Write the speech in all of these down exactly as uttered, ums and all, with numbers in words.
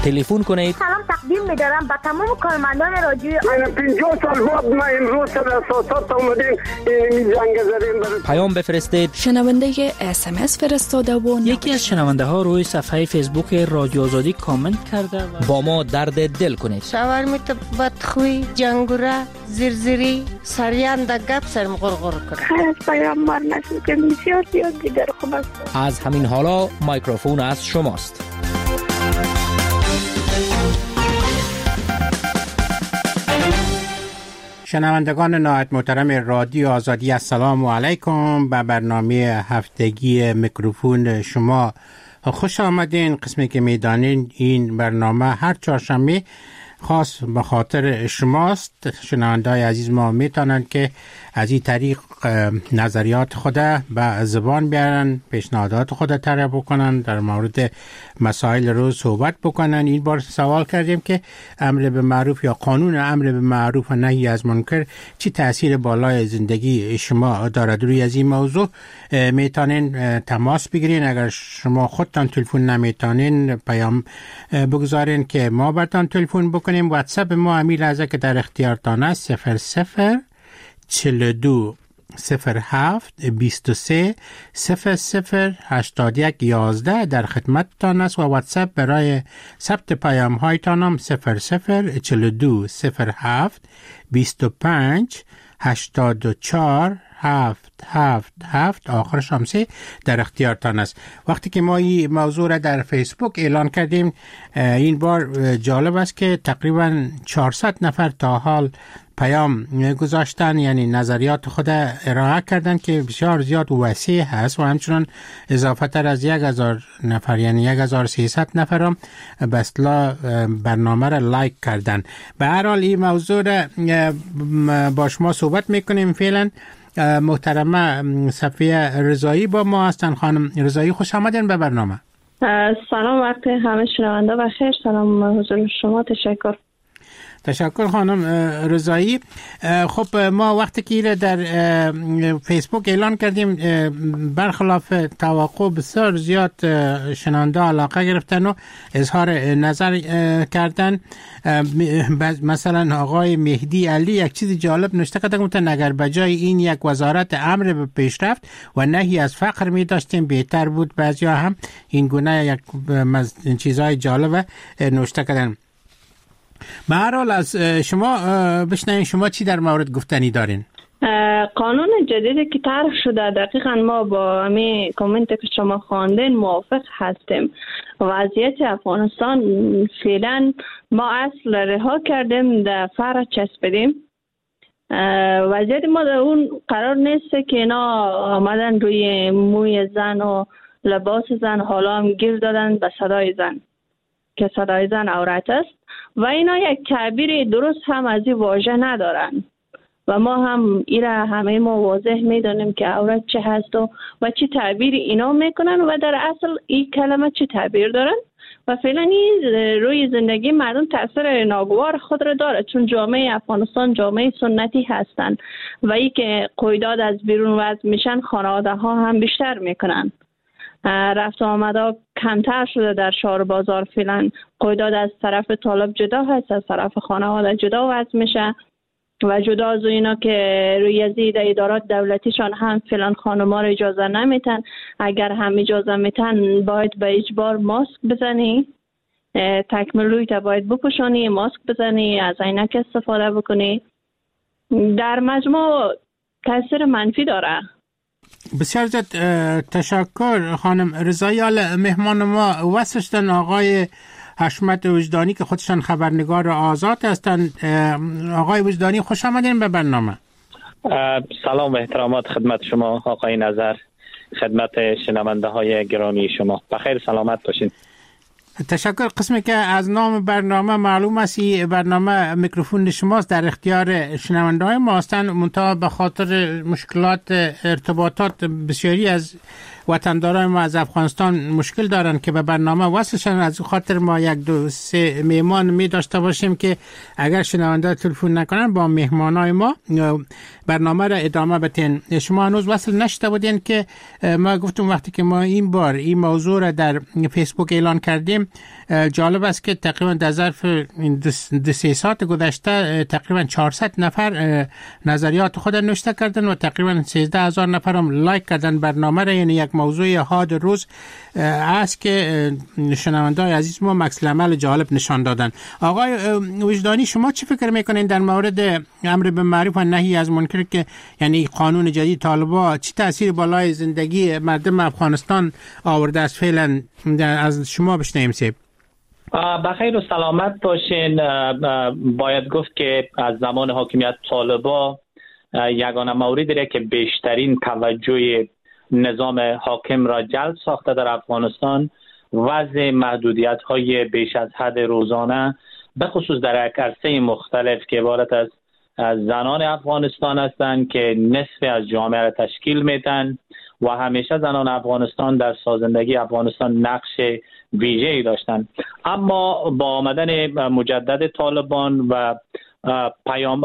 تلفن کنید. سلام تقدیم می‌دارم به تمام کارمندان رادیو. من پنجاه سال بعد ما امروز در اساسات اومدیم این زنگ زدیم. پیام بفرستید. شنونده اس ام اس فرستاده و یکی از شنونده ها روی صفحه فیسبوک رادیو آزادی کامنت کرده و با ما درد دل کنید. شاور میت بدخوی جنگوره زرزری سریان د گپ سرم غرغر کنه. خیر پیام مار نشد که بسیار زیاد دیگر خوب است. از همین حالا میکروفون از شماست. شنوندگان نهایت محترم رادیو آزادی، السلام علیکم. به برنامه هفتگی میکروفون شما خوش آمدین. قسمی که میدانین این برنامه هر چهارشنبه خاص به خاطر شماست. شنونده‌های عزیز ما میتونن که از این طریق نظریات خود به زبان بیارن، پیشنهادات خود طرح بکنن، در مورد مسائل رو صحبت بکنن. این بار سوال کردیم که امر به معروف یا قانون امر به معروف و نهی از منکر چی تأثیر بالای زندگی شما دارد. روی از این موضوع میتونین تماس بگیرین. اگر شما خودتان تلفن نمیتونین پیام بگذارین که ما براتون تلفن بکنیم. واتساپ ما همین لحظه که در اختیارتان است صفر صفر چهل و دو صفر هفت بیست و سه صفر صفر هشتاد و یک یازده در خدمتتان است و واتساپ برای ثبت پیام هایتان هم صفر صفر چهل و دو صفر هفت بیست و پنج هشتاد و چهار هفت هفت هفت آخرش هم سه در اختیارتان است. وقتی که ما این موضوع را در فیسبوک اعلان کردیم، این بار جالب است که تقریبا چهارصد نفر تا حال پیام گذاشتن، یعنی نظریات خود ارائه کردن که بسیار زیاد و وسیع هست و همچنان اضافه تر از یک هزار نفر یعنی یک هزار و سیصد نفر هم به اصطلاح برنامه را لایک کردن. به هر حال این موضوع را با شما صحبت میکنیم. فعلا محترمه صفیه رضایی با ما هستن. خانم رضایی خوش آمدین به برنامه. سلام، وقت همه شنونده بخیر. سلام حضور شما. تشکر. تشکر خانم رضایی. خب ما وقتی که در فیسبوک اعلان کردیم، برخلاف توقع بسیار زیاد شنونده علاقه گرفتن و اظهار نظر کردن. مثلا آقای مهدی علی یک چیز جالب نوشته کردن، گفتن اگر بجای این یک وزارت امر به پیشرفت و نهی از فقر می داشتیم بهتر بود. بعضیا هم این گونه یک چیزهای جالب نوشته کردن. به هر حال از شما بشنویم شما چی در مورد گفتنی دارین؟ قانون جدیدی که طرح شده دقیقاً ما با همین کامنت که شما خواندین موافق هستیم. وضعیت افغانستان فعلا ما اصل رها کردیم در فرع چسبیدیم. وضعیت ما در اون قرار نیست که اینا آمدن روی موی زن و لباس زن حالا هم گیر دادن به صدای زن که صدای زن عورت است و اینا یک تعبیر درست هم از این واژه ندارن و ما هم ایره همه ما واضح میدونیم که عورت چه هست و, و چه تعبیر اینا میکنن و در اصل این کلمه چه تعبیر دارن و فعلا این روی زندگی مردم تاثیر ناگوار خود را داره، چون جامعه افغانستان جامعه سنتی هستن و ای که قیداد از بیرون وضع میشن خانواده ها هم بیشتر میکنن. رفت و آمده کمتر شده در شهر بازار. فعلا قیداد از طرف طالب جدا هست، از طرف خانواده جدا وضع میشه و جدا از اینا که روی از ادارات دولتیشان هم فعلا خانم‌ها را اجازه نمیتن. اگر هم اجازه میتن باید به اجبار ماسک بزنی، تکملوی تا باید بپوشانی، ماسک بزنی، از عینک استفاده بکنی. در مجموع تاثیر منفی داره. بسیار زیاد تشکر خانم رضایی. مهمان ما واسطن آقای حشمت وجدانی که خودشان خبرنگار آزاد هستند. آقای وجدانی خوش آمدین به برنامه. سلام و احترامات خدمت شما آقای نظر، خدمت شنونده های گرامی شما. بخیر سلامت باشین. تشکر. قسمی که از نام برنامه معلوم است برنامه میکروفون شماست، در اختیار شنونده های ما هستند، منتها به خاطر مشکلات ارتباطات بسیاری از وطنداران ما از افغانستان مشکل دارن که به برنامه وصلشن. از خاطر ما یک دو سه مهمان می داشته باشیم که اگر شنونده تلفن نکنن با مهمانای ما برنامه را ادامه بدین. شما هنوز وصل نشده بودین که ما گفتم وقتی که ما این بار این موضوع را در فیسبوک اعلان کردیم جالب است که تقریبا در ظرف دو سه ساعت گذشته تقریبا چهارصد نفر نظریات خود نوشته کردن و تقریبا سیزده هزار نفر هم لایک کردن برنامه را. یعنی یک موضوع حاد روز است که شنونده‌های عزیز ما مکس العمل جالب نشان دادن. آقای وجدانی، شما چی فکر میکنین در مورد امر به معروف و نهی از منکر که یعنی قانون جدید طالبان چی تاثیر بالای زندگی مردم افغانستان آورده است؟ فعلا از شما بشنویم. سیب بخیر و سلامت باشین. باید گفت که از زمان حاکمیت طالبان یگانه موردی که بیشترین توجه نظام حاکم را جلب ساخته در افغانستان وضع محدودیت های بیش از حد روزانه به خصوص در یک عرصه مختلف که عبارت از زنان افغانستان هستند که نصف از جامعه را تشکیل میدن و همیشه زنان افغانستان در سازندگی افغانستان نقش ویژه‌ای داشتند. اما با آمدن مجدد طالبان و پیام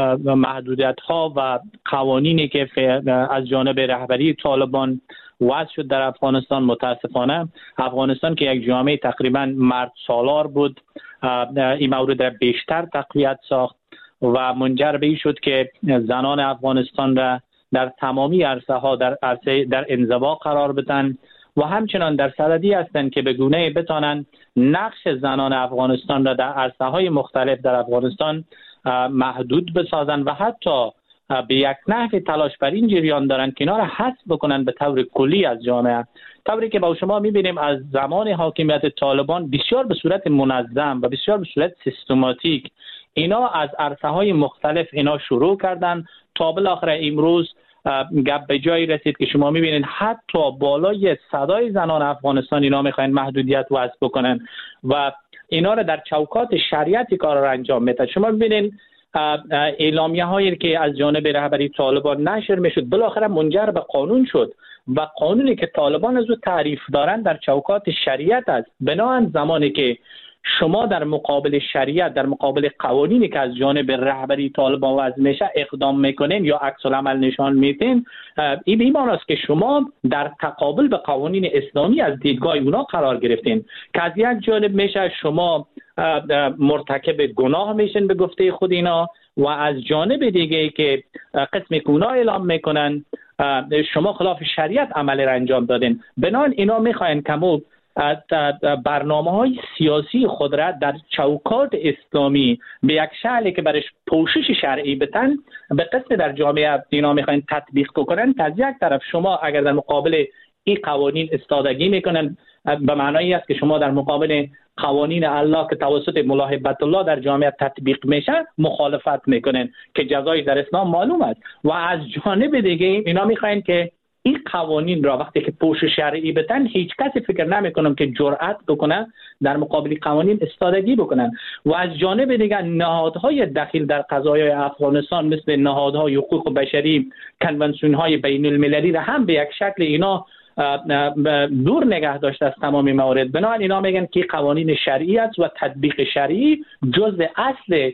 محدودیت ها و قوانینی که از جانب رهبری طالبان وضع شد در افغانستان، متاسفانه افغانستان که یک جامعه تقریبا مرد سالار بود این مورد را بیشتر تقویت ساخت و منجر به این شد که زنان افغانستان را در تمامی عرصه ها در عرصه در انزوا قرار بدن و همچنان در صددی هستند که به گونه‌ای بتانند نقش زنان افغانستان را در عرصه های مختلف در افغانستان محدود بسازند و حتی به یک نحو تلاش بر این جریان دارند که اینا را حذف بکنند به طور کلی از جامعه. طوری که با شما می‌بینیم از زمان حاکمیت طالبان بسیار به صورت منظم و بسیار به صورت سیستماتیک اینا از عرصه‌های مختلف اینا شروع کردن تا بالاخره امروز گپ به جایی رسید که شما می‌بینید حتی بالای صدای زنان افغانستان اینا می‌خواین محدودیت وضع بکنن و اینا را در چوکات شریعتی کار را انجام میدن. شما می‌بینید اعلامیه هایی که از جانب رهبری طالبان نشر میشد بالاخره منجر به قانون شد و قانونی که طالبان از او تعریف دارند در چوکات شریعت است. بنابراین زمانی که شما در مقابل شریعت، در مقابل قوانینی که از جانب رهبری طالبان وضع میشه اقدام میکنین یا عکس العمل نشان میدین، این به معنی است که شما در تقابل به قوانین اسلامی از دیدگاه اونا قرار گرفتین که از یک جانب میشه شما مرتکب گناه میشن به گفته خود اینا و از جانب دیگه که قسمی که اونا اعلام میکنن شما خلاف شریعت عمل را انجام دادین. بنابراین اینا میخواین کمو برنامه‌های سیاسی خود را در چوکات اسلامی به یک شکلی که برش پوشش شرعی بتن به قسم در جامعه اینا میخواین تطبیق کنن. از یک طرف شما اگر در مقابل این قوانین استادگی میکنن به معنایی است که شما در مقابل قوانین الله که توسط ملا هبت الله در جامعه تطبیق میشه مخالفت میکنن که جزایش در اسلام معلوم است و از جانب دیگه اینا میخواین که این قوانین را وقتی که پوشش شرعی بدن هیچ کسی فکر نمیکنم که جرأت بکنه در مقابل قوانین استادگی بکنن و از جانب دیگر نهادهای دخیل در قضایای افغانستان مثل نهادهای حقوق بشری، کنوانسیون‌های بین المللی را هم به یک شکل اینا دور نگه داشته از تمامی موارد. بنابراین اینا میگن که قوانین شرعی است و تطبیق شرعی جزء اصل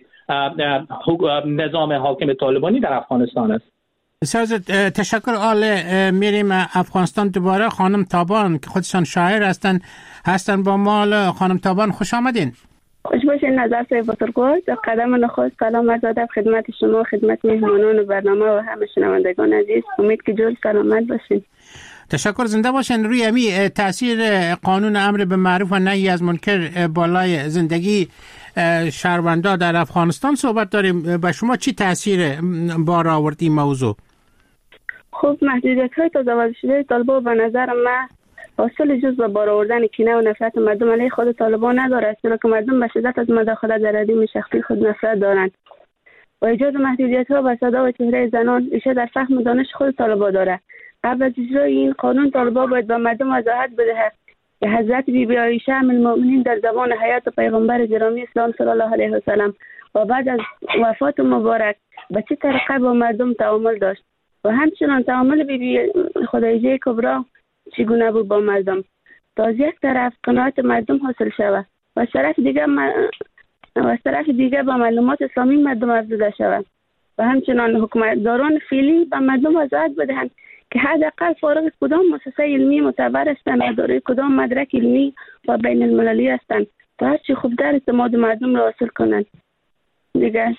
نظام حاکم طالبانی در افغانستان است. بسیار تشکر. آله میریم افغانستان دوباره. خانم تابان که خودشان شاعر هستن هستن با ما. خانم تابان خوش آمدین. خوش باشین. نظر صاحب بزرگوار، در قدم نخست سلام عرض ادب خدمت شما، خدمت مهمانان برنامه و همه شنوندگان عزیز. امید که جور سلامت باشین. تشکر. زنده باشین. روی امی تاثیر قانون امر به معروف و نهی از منکر بالای زندگی شهروندان در افغانستان صحبت داریم. به شما چی تاثیر بار آورد این موضوع؟ خب محدودیت‌های تازه وضع شده طالبان به نظر من حاصل جز به بار آوردن کینه و نفرت مردم علیه خود طالبان ندارد، چرا که مردم به شدت از مداخله در ردیف شخصی خود نفرت دارند و ایجاد محدودیت‌ها به صدا و چهره زنان ریشه در فهم و دانش خود طالبان دارد. قبل از اجرای این قانون طالبان باید به مردم وضاحت بدهد که حضرت بی بی عایشه ام المؤمنین در زمان حیات پیغمبر گرامی اسلام صلی الله علیه و سلم و بعد از وفات مبارک به چه طریقه با مردم تعامل داشت و همچنان تعامل بی بی خدیجه کبری چگونه بود با مردم تا از یک طرف قناعت مردم حاصل شود و از طرف دیگر م... و از طرف دیگر با معلومات اسلامی مردم افزوده شود و همچنان حکومتداران فعلی به مردم وضاحت بدهند که حداقل فارغ از کدام مؤسسه علمی معتبر هستند و دارای کدام مدرک علمی و بین المللی هستند تا هرچی خوبتر اعتماد مردم را حاصل کنند. دیگه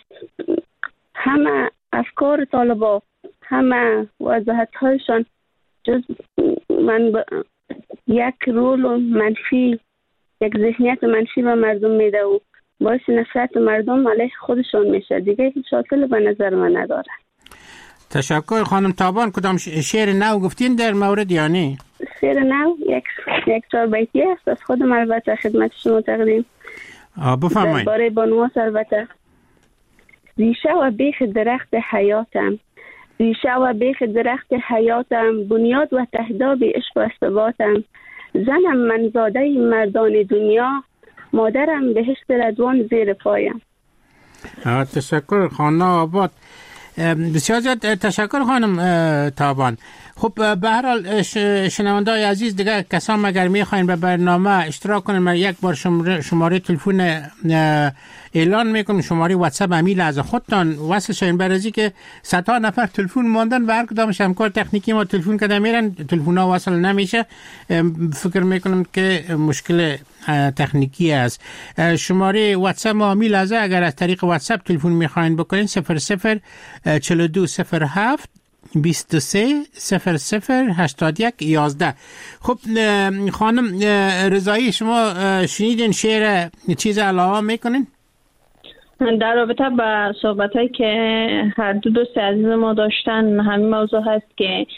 همه افکار طالبا، همه وضاحت هایشان جز من ب... یک رول منفی، یک ذهنیت منفی به مردم میده و باعث نفرت مردم علیه خودشان میشه. دیگه هیچ حاصل به نظر من نداره. تشکر خانم تابان. کدام شعر نو گفتین در مورد یا نه؟ شعر نو یک یک چهار بیتی است از خودم البته خدمت شما تقدیم. بفرمایید. درباره بانو البته. ریشه و بیخ درخت حیاتم، ریشه و بیخ درخت حیاتم، بنیاد و تهداب عشق و ثباتم. زنم من زاده مردان دنیا، مادرم بهشت رضوان زیر پایم. تشکر خانم آباد. بسیار زیاد تشکر خانم تابان. خب به هر حال شنونده‌های عزیز، دیگه کسان اگر میخواین به برنامه اشتراک کنن، من یک بار شماره, شماره تلفن اعلان میکنم، شماره واتساپ امیل از خودتان وصل شین، برای که صدها نفر تلفن ماندن و هر کدامش همکار تکنیکی ما تلفن کرده میرن، تلفن ها وصل نمیشه. فکر میکنم که مشکل تکنیکی است. شماره واتساپ امیل از اگر از طریق واتساپ تلفن میخواین بکنین صفر صفر چهل و دو صفر هفت بیست و سه صفر صفر هشتاد و یک یازده. خب خانم رضایی، شما شنیدین شعر چیز علاوه میکنین؟ در رابطه با صحبت هایی که هر دو دوست عزیز ما داشتن، همین موضوع هست که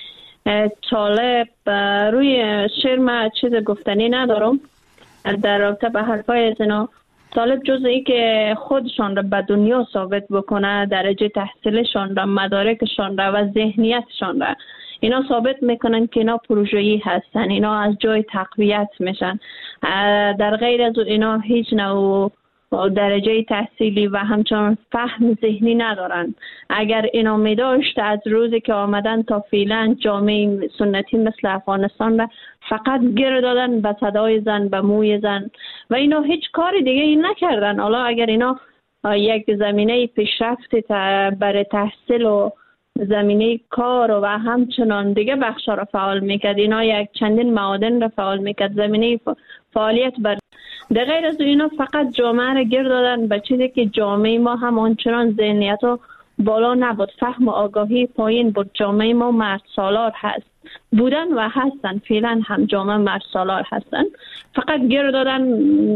طالب روی شعر ما چیز گفتنی ندارم. در رابطه با حرفای از اینا، طالب جز ای که خودشان را به دنیا ثابت بکنه، درجه تحصیلشان را، مدارکشان را و ذهنیتشان را، اینا ثابت میکنن که اینا پروژه‌ای هستن، اینا از جای تقویت میشن. در غیر از اینا هیچ نوع درجه تحصیلی و همچنان فهم ذهنی ندارن. اگر اینا می داشت از روزی که آمدن تا فعلا جامعه سنتی مثل افغانستان را فقط گیر دادن به صدای زن، به موی زن و اینا هیچ کاری دیگه این نکردن. حالا اگر اینا یک زمینه پیشرفت برای تحصیل و زمینه کار و همچنان دیگه بخشا را فعال میکرد، اینا یک چندین معادن را فعال میکرد، زمینه فعالیت بر در غیر از اینا فقط جامعه را گیر دادن به چیزی که جامعه ما هم آنچنان ذهنیت و بالا نبود، فهم و آگاهی پایین بود. جامعه ما مرد سالار هست، بودن و هستن، فعلا هم جامعه مرد سالار هستن، فقط گیر دادن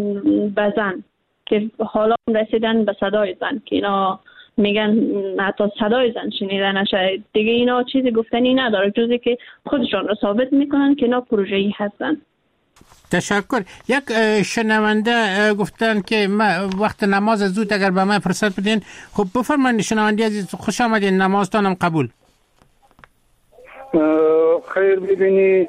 به زن که حالا رسیدن به صدای زن که اینا میگن حتی صدای زن شنیده نشه. دیگه اینا چیزی گفتنی نداره جزی که خودشان را ثابت میکنن که اینا پروژه‌ای هستن. تشکر. یک شنونده گفتن که ما وقت نماز زود اگر به من فرصت بدین. خب بفرمایید شنونده عزیز، خوش آمدین، نمازتانم قبول. خیر ببینی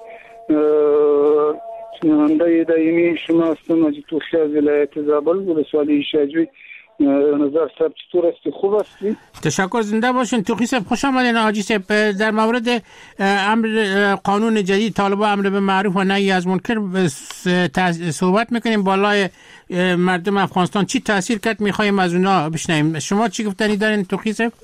شنونده دائمی شما هستم از توخی از ولایت زابل ولسوالی شجوی. نظر صاحب چطور هستی؟ خوب هستی؟ تشکر، زنده باشین. توخی صاحب خوش آمدین. آجی صاحب در مورد امر قانون جدید طالبان امر به معروف و نهی از منکر صحبت میکنیم. بالای مردم افغانستان چی تاثیر کرد میخوایم از اونا بشنویم. شما چی گفتنی دارین توخی صاحب؟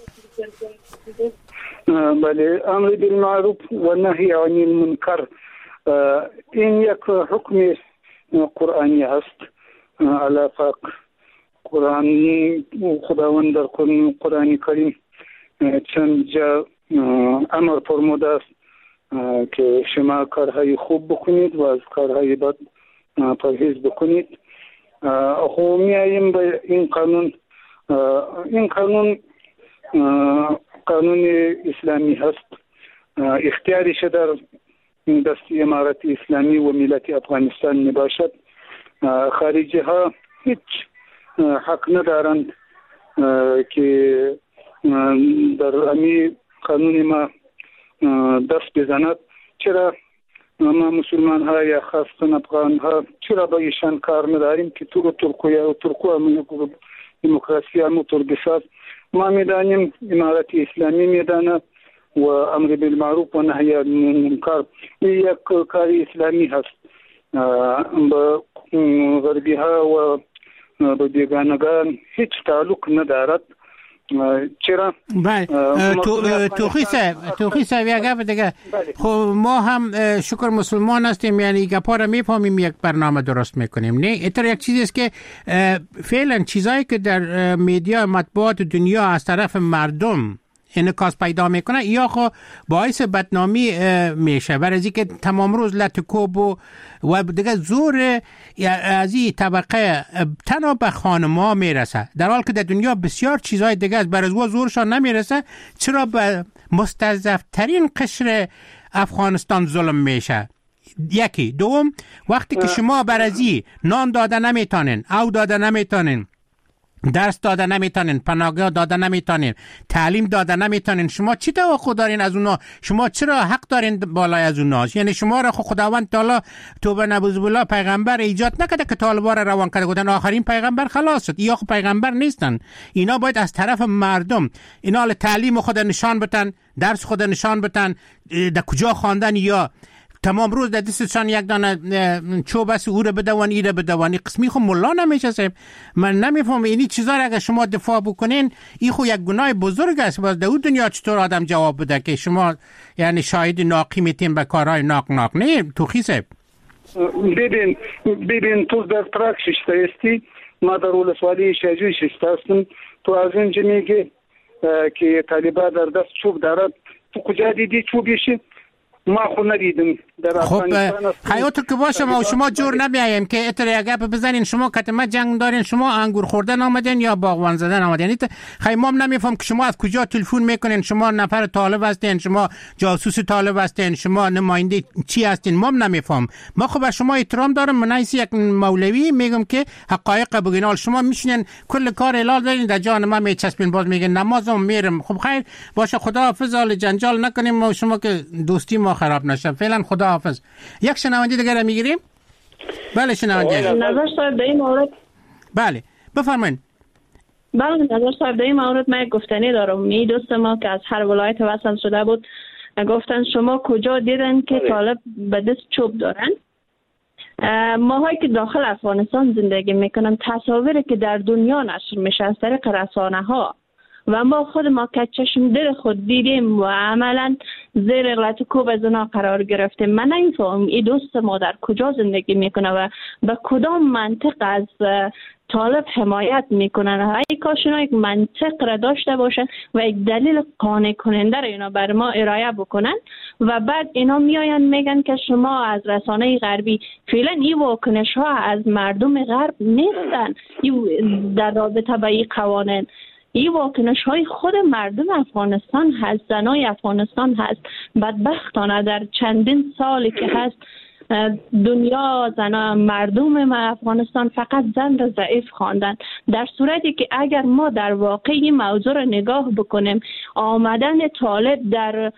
بله، امر بالمعروف و نهی عن المنکر این یک حکم قرآنی است. علاوه قرآنی خداوند در قرآن کریم چند جا امر فرموده است که شما کارهای خوب بکنید و از کارهای بد پرهیز بکنید. خب میاییم به این قانون. این قانون قانون اسلامی هست، اختیارش در دست امارت اسلامی و ملت افغانستان میباشد. خارجی ها هیچ حق ندارند که در امی قانون ما دست بزند. چرا ما مسلمان ها یا خاصتا افغان ها چرا با ایشان کار نداریم که تو ترکیه و ترکیه دموکراسی همونطور بساز. ما میدانیم امارت اسلامی میداند و امر بالمعروف و نهی عن المنکر یک کار اسلامی هست. با غربی ها و با بیگانگان هیچ تعلق ندارد. چرا بله توخی صاحب توخی صاحب یک گپ دیگه خب ما هم شکر مسلمان هستیم، یعنی گپا رو میفهمیم، یک برنامه درست میکنیم. نه اینطور یک چیزی است که فعلا چیزایی که در میدیا مطبوعات دنیا از طرف مردم انعکاس پیدا میکنه یا خو باعث بدنامی میشه، برای از اینکه تمام روز لطکوب و و دیگه زور از این طبقه تنها به خانم‌ها میرسه، در حالی که در دنیا بسیار چیزهای دیگه است برای از زورشان نمیرسه. چرا به مستضعف ترین قشر افغانستان ظلم میشه؟ یکی. دوم، وقتی که شما برازی نان داده نمیتونین، او داده نمیتونین، درس داده نمیتونین، پناهگاه داده نمیتونین، تعلیم داده نمیتونین، شما چی توقع دارین از اونا؟ شما چرا حق دارین بالای از اونا؟ یعنی شما را خداوند تعالی توبه نبوذ بالله پیغمبر ایجاد نکرده که طالبا را روان کرده، گفتن آخرین پیغمبر خلاص شد. یا خو پیغمبر نیستن، اینا باید از طرف مردم اینا ل تعلیم خود نشان بدن، درس خود نشان بدن، در کجا خواندن، یا تمام روز در دستشان یک دانه چوب است او رو بدوان ای رو بدوان. قسمی خو ملا نمیشه صاحب. من نمیفهم اینی چیزا را اگه شما دفاع بکنین این خو یک گناه بزرگ است. باز در اون دنیا چطور آدم جواب بده که شما یعنی شاهد ناقی میتین به کارهای ناق ناق؟ نه توخی صاحب ببین ببین تو در ترک ششته هستی، ما در ولسوالی شجوی ششته هستم. تو از اینجا میگه که طالبا در دست چوب دارد، تو کجا دیدی چوبیشی؟ ما خو ندیدم در خب حیاتو که باشه ما و شما جور نمیاییم که اتر یک گپ بزنین شما کتمه جنگ دارین، شما انگور خوردن آمدین یا باغوان زدن آمدین. خیلی ما نمیفهم که شما از کجا تلفن میکنین، شما نفر طالب هستین، شما جاسوس طالب هستین، شما نماینده چی هستین، ما نمیفهم. ما خب به شما احترام دارم، من ایسی یک مولوی میگم که حقایق بگین. شما میشینین کل کار اعلان دارین در جان ما میچسبین، باز میگین نمازم میرم. خب خیر باشه، خدا حافظ، حال جنجال نکنیم ما شما که دوستی ما خراب نشه. فعلا خدا حافظ. یک شنونده دیگه را میگیریم. بله شنونده نظر صاحب در این مورد. بله بفرمایید. بله نظر صاحب در این مورد من گفتنی دارم. می دوست ما که از هر ولایت وصل شده بود گفتن شما کجا دیدن که طالب به دست چوب دارن؟ ماهایی که داخل افغانستان زندگی میکنن تصاویری که در دنیا نشر میشه از طریق رسانه ها و ما خود ما که چشم دل خود دیدیم و عملا زیر لطکوب از اونا قرار گرفتیم. من نمیفهم این دوست ما در کجا زندگی میکنه و به کدام منطق از طالب حمایت میکنن. ای کاش اینا یک منطق را داشته باشن و یک دلیل قانع کننده را اینا بر ما ارائه بکنن و بعد اینا میاین میگن که شما از رسانه غربی. فعلا این واکنش ها از مردم غرب نیستن در رابطه با این قوانین. این واکنش های خود مردم افغانستان هست، زنای افغانستان هست. بدبختانه در چندین سالی که هست دنیا زن مردم افغانستان فقط زن را ضعیف خواندن، در صورتی که اگر ما در واقع این موضوع را نگاه بکنیم آمدن طالب در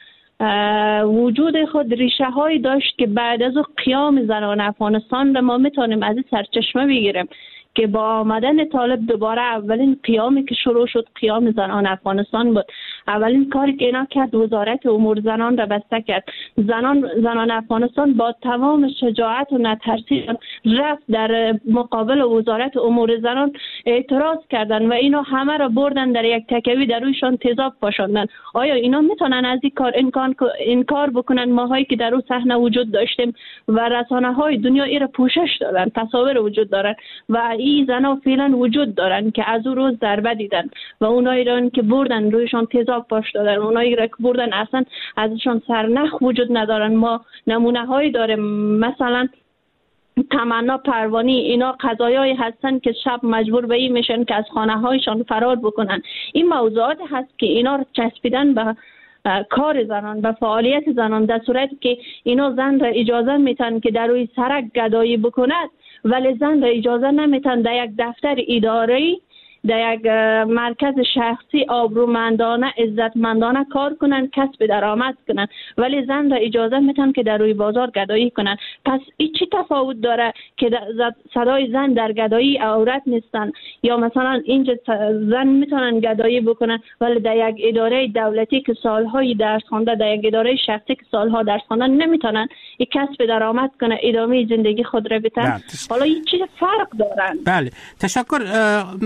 وجود خود ریشه هایی داشت که بعد از قیام زنان افغانستان را ما میتونیم از این سرچشمه بگیریم که با آمدن طالب دوباره اولین قیامی که شروع شد قیام زنان افغانستان بود. اولین کاری که اینا کرد وزارت امور زنان را بسته کرد. زنان زنان افغانستان با تمام شجاعت و نترسی رفت در مقابل وزارت امور زنان اعتراض کردن و اینا همه را بردن در یک تکوی در رویشان تیزاب پاشاندن. آیا اینا میتونن از این کار انکار انکار بکنن؟ ماهایی که در اون صحنه وجود داشتیم و رسانه های دنیا این را پوشش دادن، تصاویر وجود دارن و این زنا فعلا وجود دارن که از اون روز ضربه دیدن و اونایی را که بردن رویشان تیزاب پاش دادن، اونایی را که بردن اصلا ازشان سرنخ وجود ندارن. ما نمونه هایی داریم، مثلا تمنا پروانی، اینا قضایایی هستن که شب مجبور به این میشن که از خانه هایشان فرار بکنن. این موضوعات هست که اینا رو چسبیدن به کار زنان، به فعالیت زنان، در صورتی که اینا زن را اجازه میتن که در روی سرک گدایی بکند ولی زن را اجازه نمیتن در یک دفتر اداری، در یک مرکز شخصی آبرومندانه عزتمندانه کار کنن، کسب درآمد کنن، ولی زن را اجازه میتن که در روی بازار گدایی کنن. پس این چی تفاوت داره که صدای زن در گدایی عورت نیستن؟ یا مثلا اینجا زن میتونن گدایی بکنن ولی در یک اداره دولتی که سالهای درس خوانده، در یک اداره شخصی که سالها درس خوانده نمیتونن این کسب درآمد کنن، ادامه زندگی خود را بتن. حالا این چی فرق دارن؟ بله تشکر خانم رضا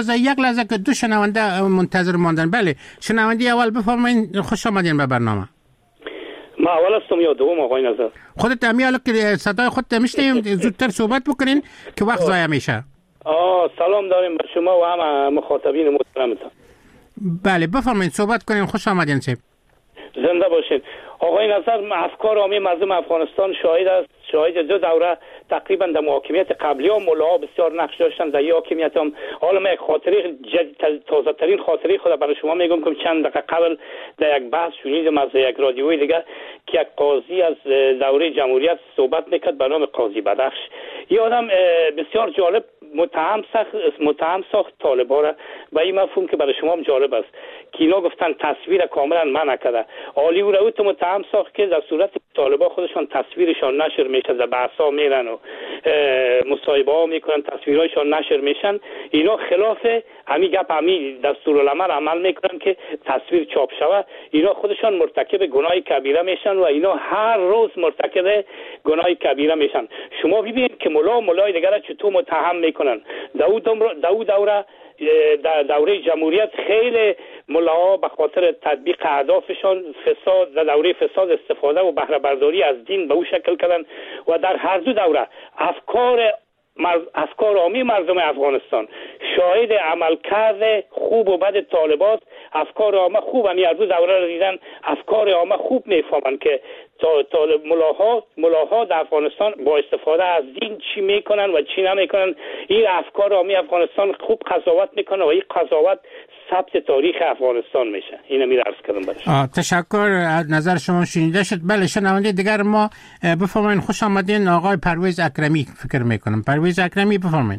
بذار یک لحظه که دو شنونده منتظر ماندن. بله شنونده اول بفرمایید. خوش آمدین به برنامه. ما اول هستم یا دوم آقای نظر؟ خودت همیالا که صدای خودت میشنیم زودتر صحبت بکنین که وقت ضایع میشه. آه سلام داریم به شما و همه مخاطبین محترمتون. بله بفرمایید صحبت کنین. خوش آمدین سیب. زنده باشین. آقای نظر افکار عامی مردم افغانستان شاهد است شاهد دو دوره تقریبا در محاکمیت قبلی ها ملاها بسیار نقش داشتن. در یک حاکمیت هم حالا من یک خاطره تازه ترین خاطره خود برای شما میگم که چند دقیقه قبل در یک بحث شنیدم از یک رادیوی دیگه که یک قاضی از دوره جمهوریت صحبت میکرد به نام قاضی بدخش. یه آدم بسیار جالب متهم ساخت متهم ساخت طالبا را به این مفهوم که برای شما هم جالب است که اینا گفتن تصویر کاملا منع کرده. عالی و روی تو متهم ساخت که در صورت طالبا خودشان تصویرشان نشر میشه، در بحثا میرن و مصاحبه ها میکنن، تصویرهایشان نشر میشن. اینا خلاف همین گپ همین دستورالعمل عمل میکنن که تصویر چاپ شود. اینا خودشان مرتکب گناه کبیره میشن و اینا هر روز مرتکب گناه کبیره میشن. شما ببینید که ملا ملای دیگر چطور متهم میکنن. داود دوره در دوره جمهوریت خیلی ملاها به خاطر تطبیق اهدافشان فساد در دوره فساد استفاده و بهره برداری از دین به او شکل کردن و در هر دو دوره افکار افکار عامی مردم افغانستان شاهد عملکرد خوب و بد طالبات. افکار عامه خوب هم هر دو دوره رو دیدن. افکار عامه خوب میفهمن که طالب ملاها ملاها در افغانستان با استفاده از دین چی میکنن و چی نمیکنن. این افکار عامی افغانستان خوب قضاوت میکنه و این قضاوت ثبت تاریخ افغانستان میشه. اینو می عرض کردم برش. تشکر از نظر شما شنیده شد. بله شنونده دیگر ما بفرمایید. خوش آمدین آقای پرویز اکرمی فکر میکنم. پرویز اکرمی بفرمایید.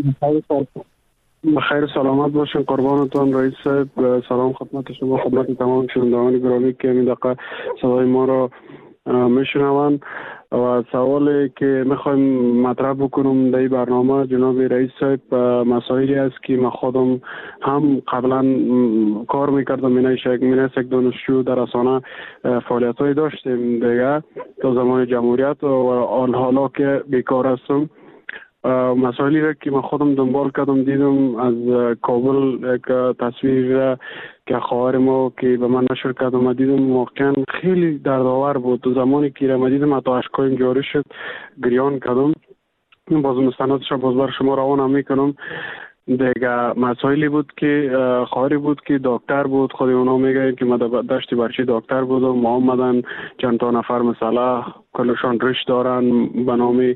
بخیر سلامت باشین قربانتون رئیس صاحب. سلام خدمت شما خدمت تمام شنوندگان گرامی که این دقیقه صدای ما رو میشنوند و سوالی که میخوایم مطرح بکنم در این برنامه جناب رئیس صاحب مسائلی است که من خودم هم قبلا کار میکردم. من یک دانشجو در رسانه فعالیت های داشتیم دیگه تا زمان جمهوریت و حالا که بیکار هستم. مسائلی را که من خودم دنبال کردم دیدم از کابل یک تصویر که خواهر ما که به من نشر کردم دیدم واقعا خیلی دردآور بود. تو زمانی که را دیدم حتی اشکایم جاری شد گریان کردم. باز مستندش باز بر شما روانه میکنم. دیگه مسائلی بود که خواهری بود که دکتر بود. خود اونا میگه که ما داشتی برچی دکتر بود و ما آمدن چند تا نفر مثلا کلشان رش دارن به نام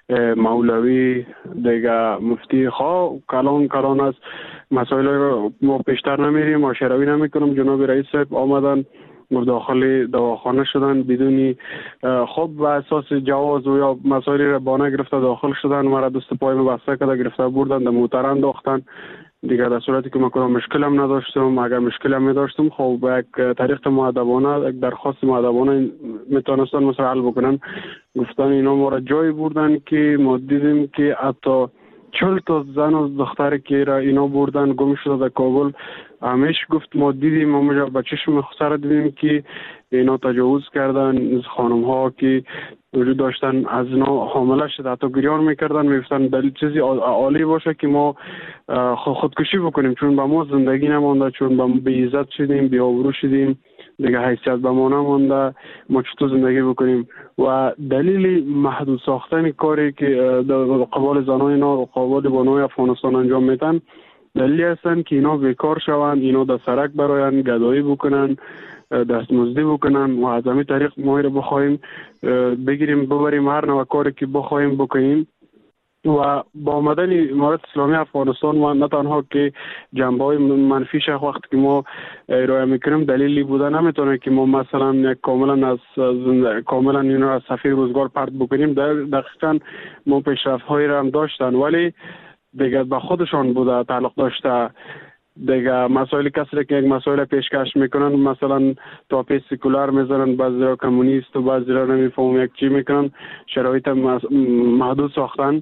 مولوی دیگه مفتی خواه کلان کلان است. مسائل رو ما پیشتر نمیریم و شروی نمیکنم. جناب رئیس صاحب آمدن داخل دواخانه شدن بدون خب و اساس جواز و یا مسائلی را بانه گرفته داخل شدن. مرا دست پای بسته کرده گرفته بردن در موتر انداختن دیگه. در صورتی که من کنم مشکلم نداشتم. اگر مشکلم می داشتم خب یک طریق مؤدبانه یک درخواست مؤدبانه میتونستن مثلا حل بکنن. گفتن اینا ما را جایی بردن که ما دیدیم که حتی چهل تا زن و دختر که را اینا بردن گم شده در کابل. همیش گفت ما دیدیم ما با چشم خسر دیدیم که اینا تجاوز کردن. خانم ها که وجود داشتن از اینا حامله شده حتی گریان میکردن میگفتن دلیل چیزی عالی باشه که ما خودکشی بکنیم چون به ما زندگی نمانده، چون به بی عزت شدیم، بی آبرو شدیم دیگه، حیثیت به ما نمانده، ما چطور زندگی بکنیم. و دلیل محدود ساختن کاری که قبال زنان اینا و قبال بانوی افغانستان انجام میتن دلیلی هستن که اینا بیکار شوند، اینا در سرک براین گدایی بکنن، دستمزدی بکنن و از همین طریق ما رو بخوایم بگیریم ببریم هر نوع کاری که بخوایم بکنیم. و با آمدن امارت اسلامی افغانستان ما نه تنها که جنبه‌های منفیش وقتی که ما ارائه میکنیم دلیلی بوده نمیتونه که ما مثلا یک کاملا از کاملا اینا از صفحه روزگار پرت بکنیم. دقیقاً ما پیشرفت‌هایی را هم داشتن ولی دیگه به خودشان بوده تعلق داشته. دیگه مسائل کسی که یک مسائل پیشکش میکنن مثلا تاپی سکولار میذارن، بعضی را کمونیست و بعضی را نمیفهم یک چی میکنن، شرایط محدود ساختن.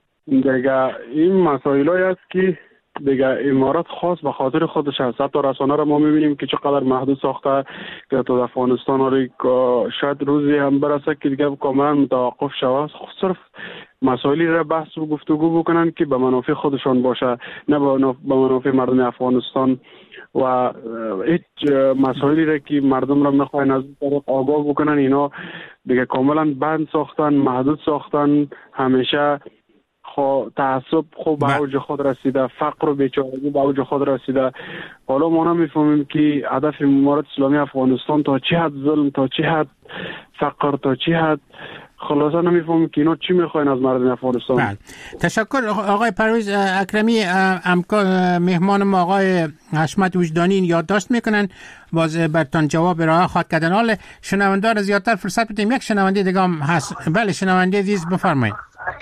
دیگه این مسائل هایی است که دیگه امارات خاص به خاطر خودش هست. حتی رسانه را ما میبینیم که چقدر محدود ساخته که تو افغانستان رو شاید روزی هم برسه که دیگه کاملا متوقف شود. صرف مسائلی را بحث و گفتگو بکنن که به منافع خودشان باشه، نه به منافع مردم افغانستان و هیچ مسائلی را که مردم را میخواین از طرف آگاه بکنن اینا دیگه کاملا بند ساختن، محدود ساختن، همیشه خو تعصب خوب به اوج خود رسیده، فقر و بیچارگی به اوج خود رسیده. حالا ما نمیفهمیم که هدف امارت اسلامی افغانستان تا چه حد ظلم، تا چه حد فقر، تا چه حد خلاصا نمیفهمیم که اینا چی میخواین از مردم افغانستان. بله. تشکر آقای پرویز اکرمی. مهمان ما آقای حشمت وجدانی یادداشت میکنن باز برتان جواب راه خواهد کردن. حال شنوندار زیادتر فرصت بدیم. یک شنونده دیگه هم هست. بله شنونده عزیز بفرمایید.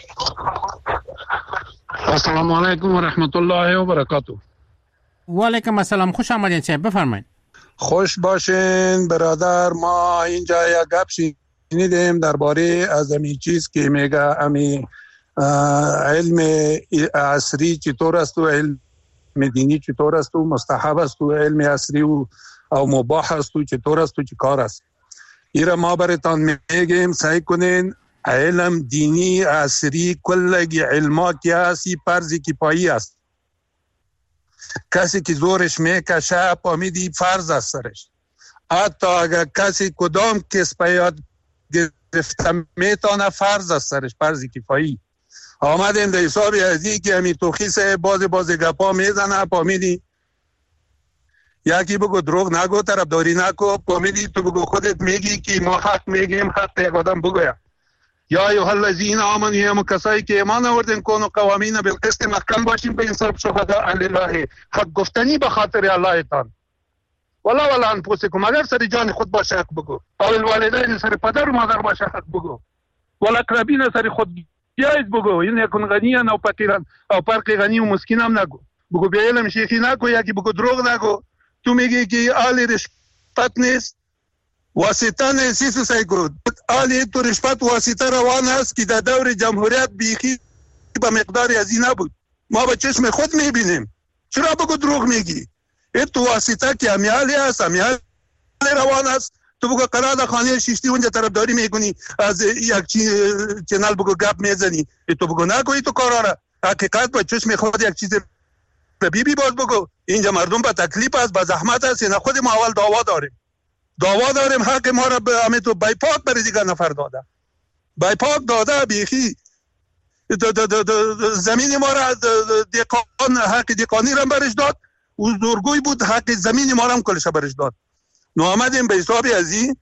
السلام علیکم و رحمت الله و برکاته. و علیکم السلام، خوش آمدین صاحب، بفرمایید. خوش باشین برادر. ما اینجا یک گپ شنیدیم درباره از همین چیز که میگه امی علم عصری چطور است و علم دینی چطور است و مستحب است و علم عصری و او مباح است و چطور است و چی کار است. ایره ما براتون میگیم سعی کنین علم دینی عصری کلگی علما که هستی فرض کفایی است. کسی که زورش میکشه پامیدی فرض است سرش. حتی اگر کسی کدام کسب یاد گرفته میتونه فرض است سرش، فرض کفایی. آمدیم در حساب ازی که همی توخیص باز باز گپا میزنه پامیدی یکی بگو دروغ نگو، طرفداری نکو، پامیدی تو بگو خودت میگی که ما حق میگیم، حق یک آدم بگویم. یا ایها الذین آمنوا، یا کسایی که ایمان آوردن کونوا قوامین بالقسط، محکم باشین به انصاف، شهداء لله، حق گفتنی به خاطر الله تان. ولا ولا انفسکم، اگر سر جان خود باشه حق بگو، او الوالدین سر پدر و مادر باشه حق بگو، ولا اقربین سر خود جایز بگو، این یکون غنیان او فقیران، او فرق غنی و مسکین هم نگو. بگو به علم شیخی نکو، یکی بگو دروغ نگو. تو میگی که آل رشوت نیست، واسطه نیست، سعی کن آلی تو رشوت واسطه روان است که در دور جمهوریت بیخی به مقدار ازی نبود، ما به چشم خود میبینیم. چرا بگو دروغ میگی؟ این تو واسطه که امیالی است، امیالی روان است، تو بگو قرار خانه شیشتی اونجا طرفداری میکنی، از یک چینل بگو گپ میزنی، تو بگو نگوی تو کارا را. حقیقت به چشم خود یک چیز بی بی باز بگو. اینجا مردم به تکلیف است، به زحمت است. نه خود ما اول دعوا داریم، دعوا داریم حق ما را به همه تو بایپاک بر دیگر نفر داده، بایپاک داده بیخی زمین ما را دیقان، حق دیقانی را برش داد، و زورگوی بود حق زمین ما را هم کلش برش داد. نو آمدیم به حساب ازی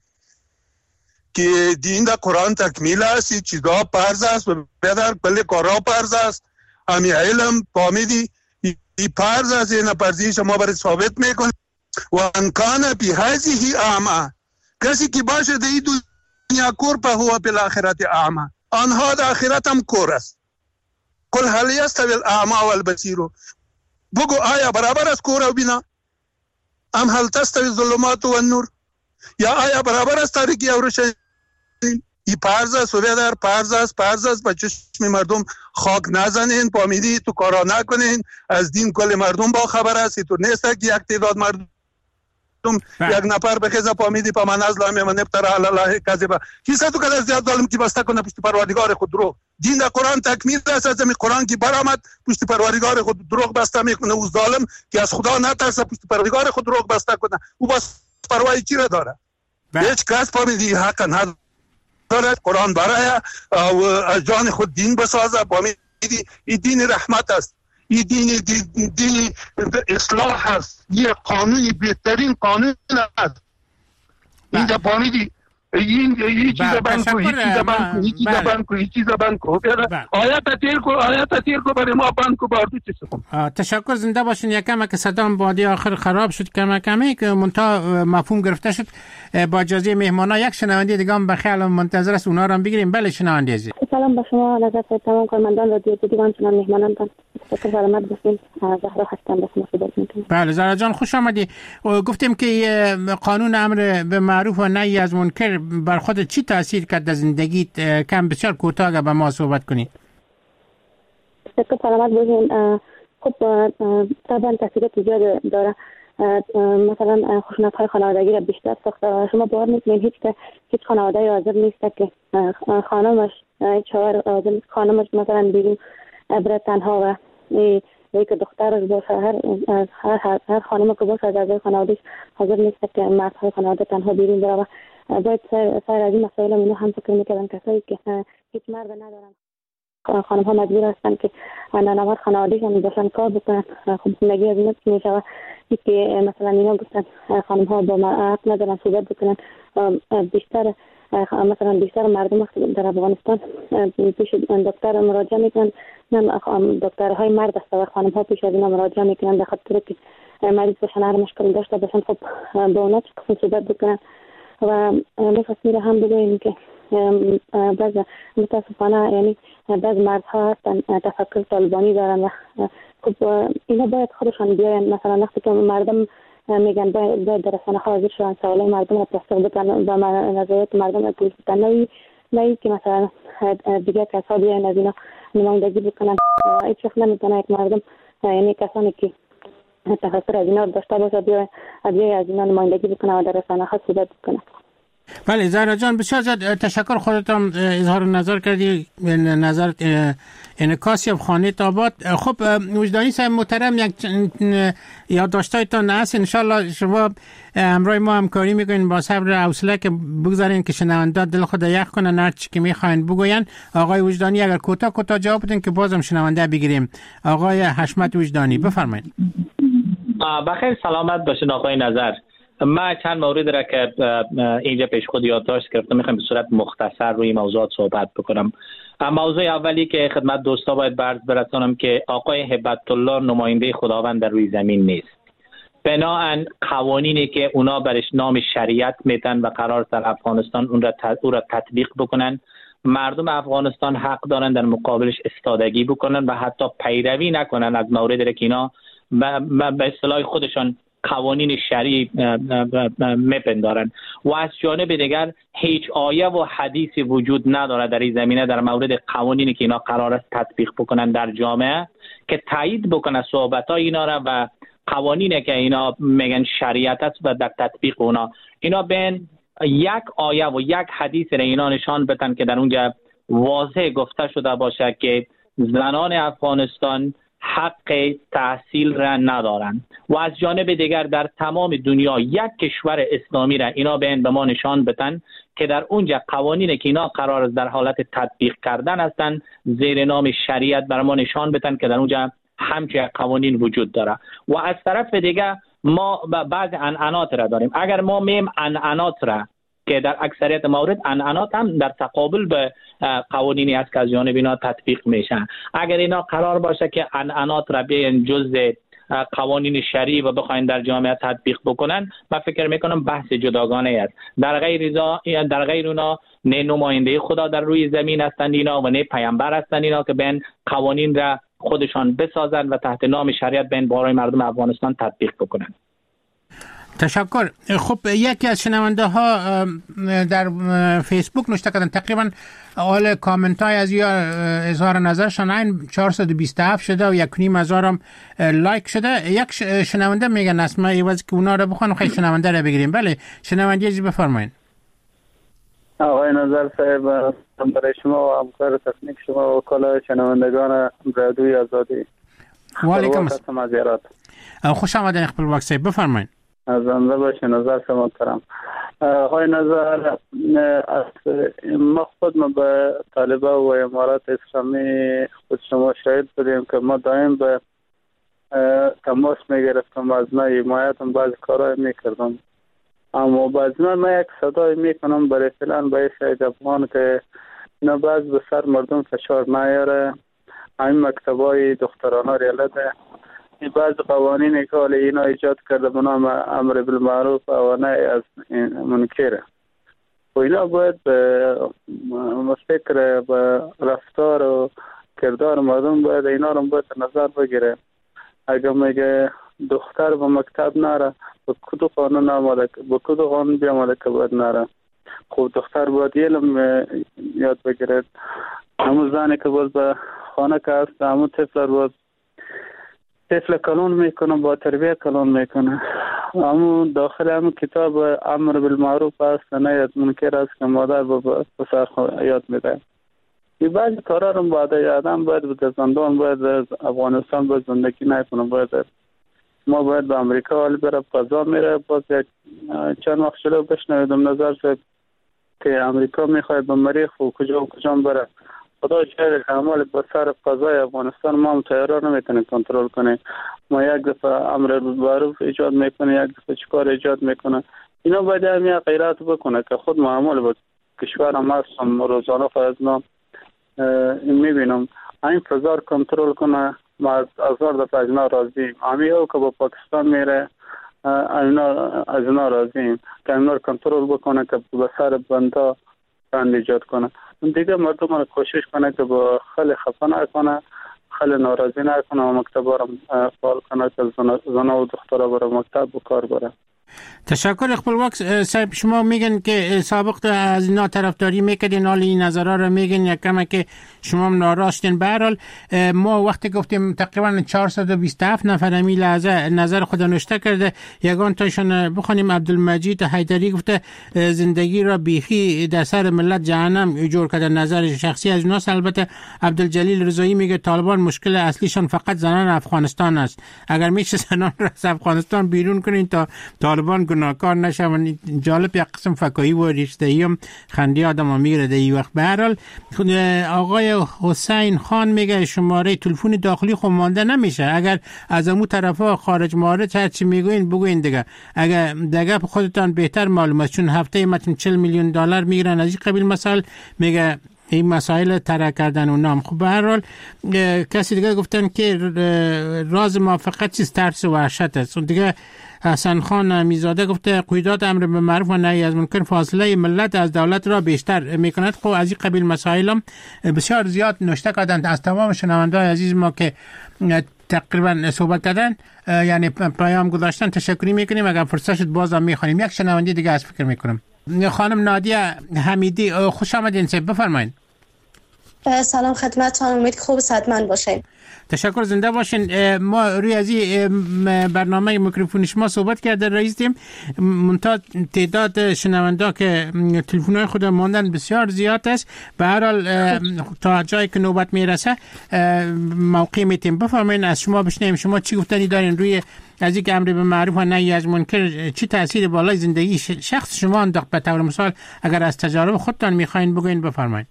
که دین در قرآن تکمیل است، این چیزا پرز است و بدر کل کارا پرز است. همی علم پامیدی ای پرز است، این پرزی شما برای ثابت میکنی. و انکان بی هذه اعما، کسی که باشه در این دنیا کور په هو په الاخرت اعما، آنها در آخرت هم کور است. قل هل یستوی الاعما والبصیر، بگو آیا برابر است کور و بینا؟ ام هل تستوی الظلمات والنور، یا آیا برابر است تاریکی و روشنی؟ این پرز است و بیادر پرز است، پرز است. به چشم مردم خاک نزنین، پامیدی تو کارا نکنین. از دین کل مردم با خبر است، تو نیست که یک تعداد مردم یک نفر بخیزه پامیدی پا من از لامه من ابتر علی الله کذبه. کیسه تو کده زیاد ظالم که بسته کنه پشت پروردگار خود دروغ. دین در قرآن تکمیل است، از این قرآن که برآمد پشت پروردگار خود دروغ بسته میکنه. او ظالم که از خدا نترسه پشت پروردگار خود دروغ بسته کنه، او بس پروایی چی را داره؟ هیچ کس پامیدی حق نداره. قرآن برای و از جان خود دین بسازه. پامیدی این دین رحمت است، این دین دین, دین اصلاح است، یه قانونی بهترین قانون است. اینجا پامیدی این یه چیز بند کو، هیچ چیز بند کو، هیچ چیز بند کو، هیچ چیز بند کو. آیات تیر کو، آیات تیر کو برای ما بند کو باردو چیزم. تشکر، زنده باشین. یکم که صدام بادی آخر خراب شد کم کمی که منتها مفهوم گرفته شد. با اجازه مهمانا یک شنونده دیگه هم بخیال منتظر است، اونا رو هم بگیریم. بله شنونده عزیز. سلام به شما، نظر تمام کارمندان رادیو دیوان چنان مهمانان تان. سلامت باشین. زهرا هستم، به شما خدمت میکنم. بله زهرا جان خوش آمدی. گفتیم که قانون امر به معروف و نهی از منکر بر خود چی تاثیر کرد در زندگیت؟ کم بسیار کوتاه با ما صحبت کنید. سلامت باشین. خب طبعا تاثیرات زیاد داره. مثلا خشونت‌های خانوادگی را بیشتر ساخته. شما باور می‌کنید هیچ که هیچ خانواده‌ای حاضر نیست که خانمش چهار حاضر نیست خانمش مثلا بیرون بره تنها و یک دخترش باشه، هر هر هر خانم که باشه از اعضای خانواده‌اش حاضر نیست که مردهای خانواده تنها بیرون بره. و باید سر از این مسائل اینو هم فکر می‌کردن کسایی که هیچ مرد ندارن. خانم ها مجبور هستن که نانوار خانواده‌اش هم باشن کار بکنن. خب زندگی از این میشه و که مثلا اینا گفتن خانم ها با حق ندارن صحبت بکنن. بیشتر مثلا بیشتر مردم در افغانستان پیش دکتر مراجعه میکنن، نه دکترهای مرد است و خانم ها پیش از اینا مراجعه میکنن به خاطر که مریض باشن، هر مشکل داشته باشن خب با اونا چه صحبت بکنن. و می‌خواستم هم بگویم که بعض متاسفانه یعنی بعض مردها هستن تفکر طالبانی دارن و خب اینا باید خودشان بیاین. مثلا وقتی که مردم میگن باید در رسانه ها حاضر شدن سوالای مردم را پاسخ بدن و نظریات مردم را گوش بدن، نه نه که مثلا دیگه کسا بیاین از اینا نمایندگی بکنن. هیچ وقت نمیتونه یک مردم یعنی کسانی که تفکر از اینا داشته باشه بیاین از اینا نمایندگی بکنه و در رسانه ها صحبت بکنه. بله زهرا جان بسیار زیاد تشکر، خودتان اظهار نظر کردی، نظر انعکاسی خانه آباد. خب وجدانی صاحب محترم، یک یادداشتایتان هست، ان شاء الله شما همراه ما همکاری میکنین با صبر و حوصله که بگذارین که شنونده دل خود یخ کنن هر چی که میخواین بگوین. آقای وجدانی اگر کوتاه کوتاه جواب بدین که بازم شنونده بگیریم. آقای حشمت وجدانی بفرمایید. بخیر سلامت باشین آقای نظر. من چند مورد را که اینجا پیش خود یادداشت گرفتم میخوام به صورت مختصر روی موضوعات صحبت بکنم. موضوع اولی که خدمت دوستا باید برز برسانم که آقای هبت الله نماینده خداوند در روی زمین نیست. بناهن قوانینی که اونا برش نام شریعت میتن و قرار در افغانستان اون را او را تطبیق بکنن، مردم افغانستان حق دارن در مقابلش استادگی بکنن و حتی پیروی نکنن از موردی که اینا به اصطلاح خودشان قوانین شرعی میپندارن. و از جانب دیگر هیچ آیه و حدیثی وجود نداره در این زمینه در مورد قوانینی که اینا قرار است تطبیق بکنن در جامعه که تایید بکنه صحبتای اینا را و قوانینی که اینا میگن شریعت است و در تطبیق اونا. اینا بین یک آیه و یک حدیث را اینا نشان بدن که در اونجا واضح گفته شده باشه که زنان افغانستان حق تحصیل را ندارند. و از جانب دیگر در تمام دنیا یک کشور اسلامی را اینا بین به ما نشان بدن که در اونجا قوانینی که اینا قرار است در حالت تطبیق کردن هستند زیر نام شریعت بر ما نشان بدن که در اونجا همچنین قوانین وجود داره. و از طرف دیگر ما بعض عنعنات را داریم. اگر ما میم عنعنات را که در اکثریت مورد عنعنات هم در تقابل به قوانینی است که از جانب اینا تطبیق میشن، اگر اینا قرار باشه که عنعنات را بیان جزء قوانین شرعی و بخواین در جامعه تطبیق بکنن، من فکر میکنم بحث جداگانه است. در غیر در غیر اونا نه نماینده خدا در روی زمین هستند اینا و نه پیامبر هستند اینا که بین قوانین را خودشان بسازن و تحت نام شریعت بین برای مردم افغانستان تطبیق بکنن. تشکر. خب یکی از شنونده ها در فیسبوک نوشته کردن تقریبا اول کامنت های از یا اظهار نظرشان این چهارصد و بیست و هفت شده و یک نیم هزار هم لایک شده. یک شنونده میگن اسماء ایواز که اونا رو بخوان خیلی شنونده رو بگیریم. بله شنونده یه بفرمایید. آقای نظر صاحب برای شما و همکار تکنیک شما و کل شنوندگان رادیوی آزادی و علیکم السلام. خوش آمدین خپل واکس صاحب بفرمایید. از زنده باشه نظر شما محترم. آقای نظر ما خود ما به طالبه و امارات اسلامی خود شما شاهد بودیم که ما دائم به تماس میگرفتم از ما حمایتم بعض کارهای میکردم، اما بعض ما یک صدای میکنم برای فلان برای شاید افغان که اینا بعض به سر مردم فشار نیاره. همین مکتبای دخترانه ریالده بعض قوانینی که حالا اینا ایجاد کرده به نام امر بالمعروف و نهی از منکر و اینا باید به فکر به رفتار و کردار مردم باید اینا رو باید نظر بگیره. اگر میگه دختر به مکتب نره به کدو قانون آماده به کدو قانون بیاماده که باید نره. خب دختر باید علم یاد بگیرد. همون زنی که باید به خانه که هست همون طفل باید طفل کلون میکنه با تربیت کلون میکنه. اما داخل هم کتاب امر بالمعروف است نهی از منکر است که مادر به پسر یاد میده. این بعضی کارا رو باید آدم باید به زندان باید افغانستان باید زندگی نکنه، باید ما باید به امریکا حال بره قضا میره. باز چند وقت شده بشنویدم نظر شد که امریکا میخواد به مریخ و کجا و کجا بره. خدا شاید اعمال به سر قضای افغانستان ما هم تیارا نمیتونیم کنترل کنیم. ما یک دفعه امر بالمعروف ایجاد میکنه، یک دفعه چیکار ایجاد میکنه. اینا باید هم یک غیرت بکنه که خود معامل به کشور هم هستم روزانه از ما میبینم این فضا کنترل کنه. ما از هزار دفعه از اینا راضیم. همی او که با پاکستان میره از اینا راضیم که اینا کنترل بکنه که به سر بنده بند ایجاد کنه. دیگه مردم رو کوشش کنه که با خیلی خفه نکنه، خیلی ناراضی نکنه و مکتب رو فعال کنه که زنه و دختره برای مکتب و کار بره. تشکر. اقبال صاحب شما میگن که سابق از اینا طرفداری میکردین، حال این نظرها رو میگن یک کمه که شما هم ناراستین. به هر حال ما وقتی گفتیم تقریبا چهارصد و بیست و هفت نفر امی لحظه نظر خود نوشته کرده. یگان تاشون بخونیم عبدالمجید حیدری گفته زندگی را بیخی در سر ملت جهنم جور کرده، نظر شخصی از اوناست. البته عبدالجلیل رضایی میگه طالبان مشکل اصلیشان فقط زنان افغانستان است، اگر میشه زنان را از افغانستان بیرون کنین تا طالبان گناهکار نشون. جالب یک قسم فکایی و ریشته‌ای هم خندی آدم میگیره در این وقت. به هر حال آقای حسین خان میگه شماره تلفن داخلی خود مانده نمیشه، اگر از امو طرفا خارج مارد هر چی میگوین بگوین دیگه، اگر دیگه خودتان بهتر معلومه، چون هفته مثلا چهل میلیون دلار میگیرن از این قبیل مسائل. میگه این مسائل طرح کردن و نام. خب به هر حال کسی دیگه گفتن که راز موافقت چیز ترس و وحشت است. دیگه حسن خان میزاده گفته قیادت امر به معروف و نهی از منکر فاصله ملت از دولت را بیشتر میکند. خب از این قبیل مسائل هم بسیار زیاد نوشته کردند از تمام شنوندگان عزیز ما که تقریبا صحبت کردن، یعنی پیام گذاشتن. تشکری میکنیم. اگر فرصت شد باز هم میخوانیم. یک شنونده دیگه از فکر میکنم. خانم نادیه حمیدی خوش آمدین. سه بفرمایید. سلام خدمتتان، امید خوب صحتمند باشین. تشکر، زنده باشین. ما روی از این برنامه میکروفون شما صحبت کرده رئیسیم، منتها تعداد شنونده که تلفن‌های خود ماندن بسیار زیاد است. به هر حال تا جایی که نوبت میرسه موقع میتیم. بفرمایید از شما بشنویم شما چی گفتنی دارین روی از اینکه امر به معروف و نهی از منکر چی تاثیر بالای زندگی شخص شما انداخت. به طور مثال اگر از تجارب خودتان میخواین بگوین بفرمایید.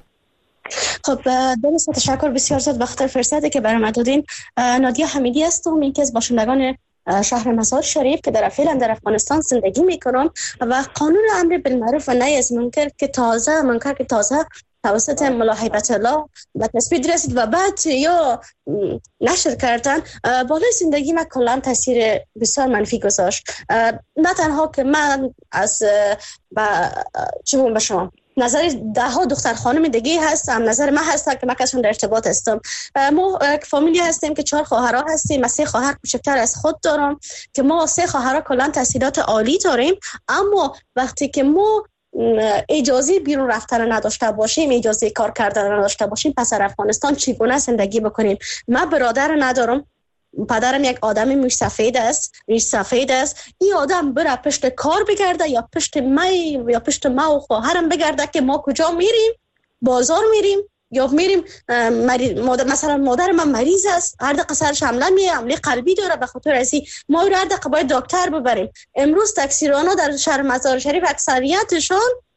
خب درست، تشکر بسیار زیاد بخاطر فرصتی که برام دادین. نادیه حمیدی هستم، یکی از باشندگان شهر مزار شریف که در فعلا در افغانستان زندگی میکنم و قانون امر بالمعروف و نهی از منکر که تازه منکر که تازه توسط ملا هیبت الله به تصویب رسید و بعد یا نشر کردن بالای زندگی من کلا تاثیر بسیار منفی گذاشت. نه تنها که من از با چه بگم به شما نظر ده ها دختر خانم دیگه هستم، نظر من هست که من کسون در ارتباط هستم. ما فامیلی هستیم که چهار خواهرها هستیم، من سه خواهر کوچکتر از خود دارم که ما سه خواهرها کلا تحصیلات عالی داریم، اما وقتی که ما اجازه بیرون رفتن نداشته باشیم، اجازه کار کردن نداشته باشیم، پس در افغانستان چگونه زندگی بکنیم؟ من برادر ندارم، پدرم یک آدم موش سفید است، ریش سفید است. این آدم بره پشت کار بگرده یا پشت می یا پشت ما و خواهرم بگرده که ما کجا میریم؟ بازار میریم یا میریم مادر، مثلا مادر من مریض است، هر دقیقه سرش حمله می حمله قلبی داره، به خاطر ازی ما رو هر دقیقه باید دکتر ببریم. امروز تاکسیرانا در شهر مزار شریف اکثریتشون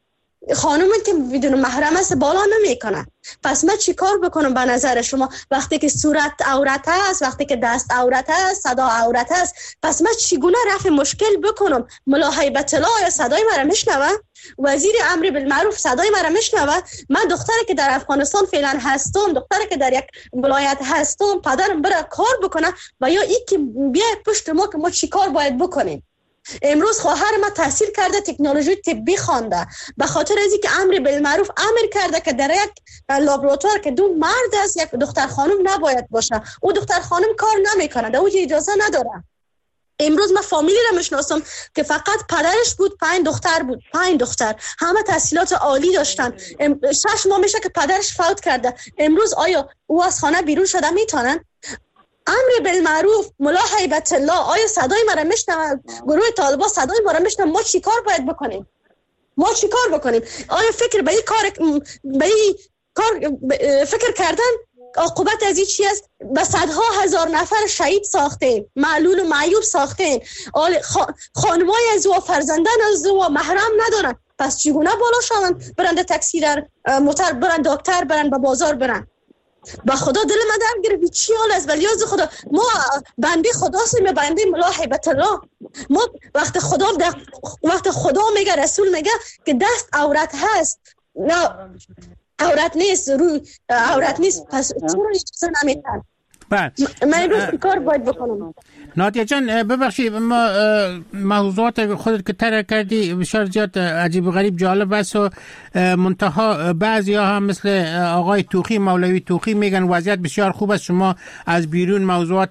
خانومی که بدون محرم است بالا نمیکنن. پس من چی کار بکنم به نظر شما؟ وقتی که صورت عورت است، وقتی که دست عورت است، صدا عورت است، پس من چگونه رفع مشکل بکنم؟ ملا هیبت الله یا صدای مرا میشنوه؟ وزیر امر بالمعروف صدای مرا میشنوه؟ من دختری که در افغانستان فعلا هستم، دختری که در یک ولایت هستم، پدرم بره کار بکنه و یا این که بیا پشت ما که ما چی کار باید بکنیم؟ امروز خواهر ما تحصیل کرده، تکنولوژی طبی خوانده، به خاطر از اینکه امر بالمعروف امر کرده که در یک لابراتوار که دو مرد است یک دختر خانم نباید باشه، او دختر خانم کار نمیکنه، در او اجازه نداره. امروز من فامیلی را میشناسم که فقط پدرش بود، پنج دختر بود، پنج دختر، همه تحصیلات عالی داشتن. شش ماه میشه که پدرش فوت کرده. امروز آیا او از خانه بیرون شده میتونن؟ امر بالمعروف، ملا هیبت الله، آیا صدای ما را میشنوند؟ گروه طالبان صدای ما را میشنوند؟ ما چی کار باید بکنیم؟ ما چی کار بکنیم؟ آیا فکر به این کار به این کار فکر کردن عاقبت از این چی است؟ به صدها هزار نفر شهید ساختیم، معلول و معیوب ساختیم، خانمای از و فرزندان از و محرم ندارن، پس چگونه بالا شوند؟ برند تاکسی در موتر برند، دکتر برند، به بازار برند. با خدا دل من درد گرفت چی حال است؟ ولی از خدا ما بنده خدا هستیم، بنده ملا هیبت الله. ما وقت خدا وقت خدا میگه، رسول میگه که دست عورت هست، نه عورت نیست، روی عورت نیست، پس چرا اجازه نمیدن؟ بله من امروز کار باید بکنم. نادیا جان ببخشید، ما موضوعات خودت که طرح کردی بسیار زیاد عجیب و غریب جالب است و منتها بعضی ها هم مثل آقای توخی، مولوی توخی میگن وضعیت بسیار خوب است، شما از بیرون موضوعات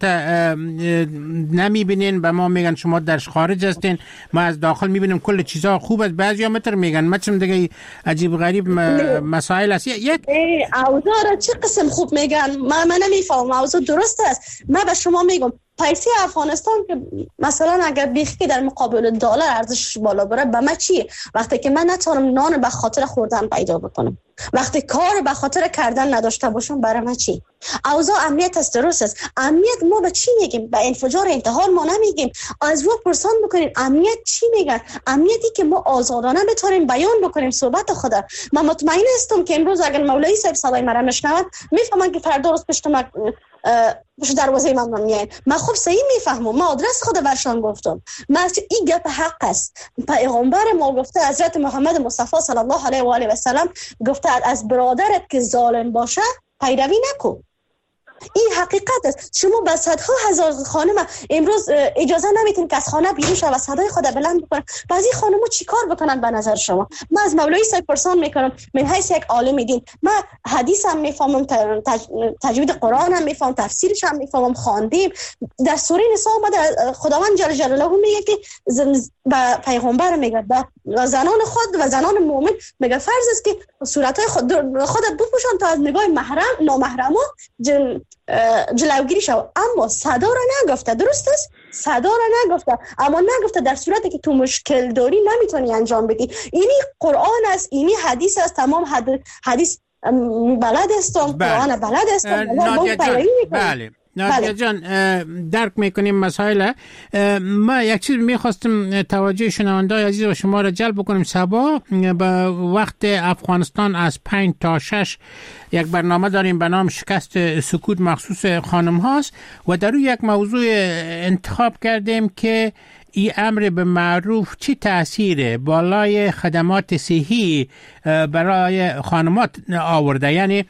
نمیبینین، به ما میگن شما در خارج هستین، ما از داخل میبینیم کل چیزها خوب است. بعضی ها متر میگن مثلا دیگه عجیب و غریب مسائل است. یک اوضاع چه قسم خوب میگن؟ من من نمیفهمم. موضوع درست است. من به شما میگم پیسی افغانستان که مثلا اگر بیخی در مقابل دلار ارزشش بالا بره، به من چیه؟ وقتی که من نتونم نان به خاطر خوردن پیدا بکنم، وقتی کار به خاطر کردن نداشته باشم، برای من چی؟ اوضاع امنیت است، درست است. امنیت ما به چی میگیم؟ به انفجار انتحار ما نمیگیم. از رو پرسان بکنیم امنیت چی میگن؟ امنیتی که ما آزادانه بتونیم بیان بکنیم صحبت خود. من مطمئن هستم که امروز اگر مولوی صاحب صدای مرا میشنوند میفهمن که فردا روز پشت ما پشت دروازه من میان. من خوب صحیح میفهمم، ما آدرس خود برشان گفتم. من این گپ حق است. پیغمبر ما گفته، حضرت محمد مصطفی صلی الله علیه و آله و سلام گفته از برادرت که ظالم باشه پیروی نکن. این حقیقت است. شما به صدها هزار خانم امروز اجازه نمیتین که از خانه بیرون شون و صدای خود بلند بکنن. بعضی خانم‌ها چیکار بکنن به نظر شما؟ من از مولوی صاحب پرسان میکنم، من حیث یک عالم دین، من حدیث هم میفهمم، تجوید قرآن هم میفهمم، تفسیرش هم میفهمم، خواندیم. در سوره نساء اومده خداوند جل جلاله میگه که به پیغمبر میگه به زنان خود و زنان مؤمن میگه فرض است که صورتای خود خودت بپوشان تا از نگاه محرم نامحرما جلوگیری شو. اما صدا را نگفته، درست است؟ صدا را نگفته، اما نگفته در صورتی که تو مشکل داری نمیتونی انجام بدی. اینی قرآن است، اینی حدیث است. تمام حدیث بلد استم، قرآن بلد استم. نادیا جان بله نادیا جان درک میکنیم مسائل. ما یک چیز میخواستم توجه شنوندای عزیز و شما را جلب بکنیم. صبا به وقت افغانستان از پنج تا شش یک برنامه داریم به نام شکست سکوت، مخصوص خانم هاست و در روی یک موضوع انتخاب کردیم که این امر به معروف چی تأثیر بالای خدمات صحی برای خانمات آورده. یعنی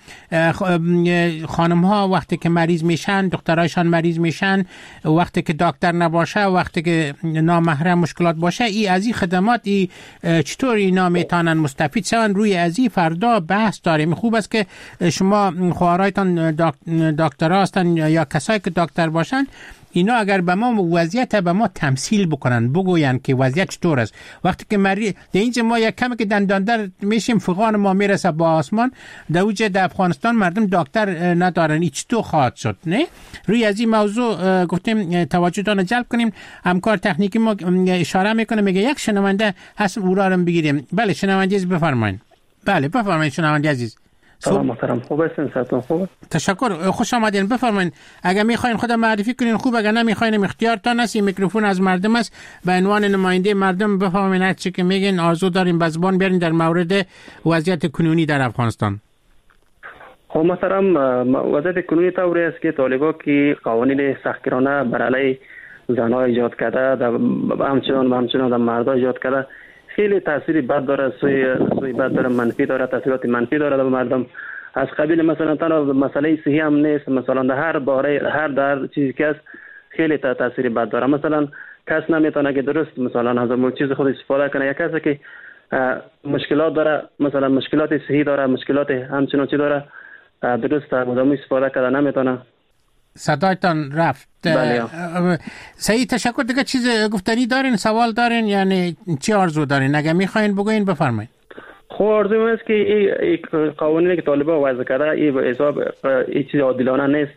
خانم ها وقتی که مریض میشن، دخترایشان مریض میشن، وقتی که دکتر نباشه، وقتی که نامحرم مشکلات باشه، ای از این خدمات ای چطور اینا میتونن مستفید شون؟ روی از این فردا بحث داریم. خوب است که شما خواهرایتان دکتر هستن یا کسایی که دکتر باشن، اینا اگر به ما وضعیت به ما تمثیل بکنن، بگوین که وضعیت چطور است. وقتی که مریض در اینجا ما یک کمی که دندان در میشیم، فقان ما میرسه با آسمان، در اوجه در افغانستان مردم دکتر ندارن. این چطور خواهد شد؟ نه روی از این موضوع گفتیم توجهتان جلب کنیم. همکار تکنیکی ما اشاره میکنه، میگه یک شنونده هست، او را هم بگیریم. بله شنونده عزیز بفرمایید. بله بفرمایید شنونده عزیز. سلام محترم، خوب هستین؟ صحتون خوبه؟ تشکر، خوش آمدین. بفرمایید. اگر میخواین خود معرفی کنین خوب، اگر نمیخواین اختیارتان است. این میکروفون از مردم است، به عنوان نماینده مردم بفرمایید هر چی که میگین آرزو داریم به زبان بیارین در مورد وضعیت کنونی در افغانستان. خب محترم، وضعیت کنونی طوری است که طالبان که قوانین سختگیرانه بر علیه زنها ایجاد کرده، در همچنان همچنان در مردها ایجاد کرده، خیلی تاثیر بد داره، سوی سوی بد داره، منفی داره، تاثیرات منفی داره در مردم. از قبیل مثلا تنها مسئله صحی هم نیست، مثلا در هر باره هر در چیزی که است خیلی تاثیر بد داره. مثلا کس نمیتونه که درست مثلا از اون چیز خود استفاده کنه. یک کسی که مشکلات داره، مثلا مشکلات صحی داره، مشکلات همچنان چی داره، درست از اون استفاده کنه نمیتونه. صدایتان رفت. بله. صحیح، تشکر. دیگه چیز گفتنی دارین، سوال دارین، یعنی چی آرزو دارین؟ اگه میخواین بگوین بفرمایید. خب آرزو است که این قوانینی که طالبان وضع کرده این به حساب این چیز عادلانه نیست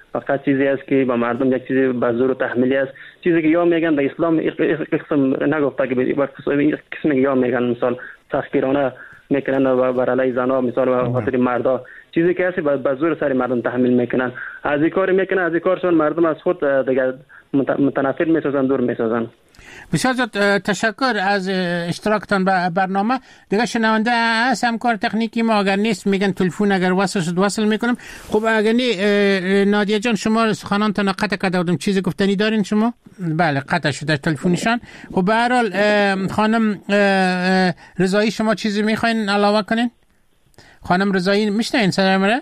فقط چیزی است که با مردم یک چیزی به زور و تحمیلی است. چیزی که یا میگن در اسلام قسم نگفته که به قسم یا میگن مثال سختگیرانه میکنن و بر علیه زنها مثال و خاطر مردا چیزی که هست به زور سر مردم تحمیل میکنن. از این کار میکنن، از این کارشون مردم از خود دیگه متنفر میسازن، دور میسازن. بسیار زیاد تشکر از اشتراکتان به برنامه. دیگه شنونده هست همکار تکنیکی ما، اگر نیست میگن تلفن اگر وصل شد وصل میکنم. خب اگر نی نادیه جان شما سخنانتان قطع کرده بودم، چیزی گفتنی دارین شما؟ بله قطع شده تلفنشان. خب به هر حال خانم رضایی شما چیزی میخواین علاوه کنین؟ خانم رضایی میشنین صدای مرا؟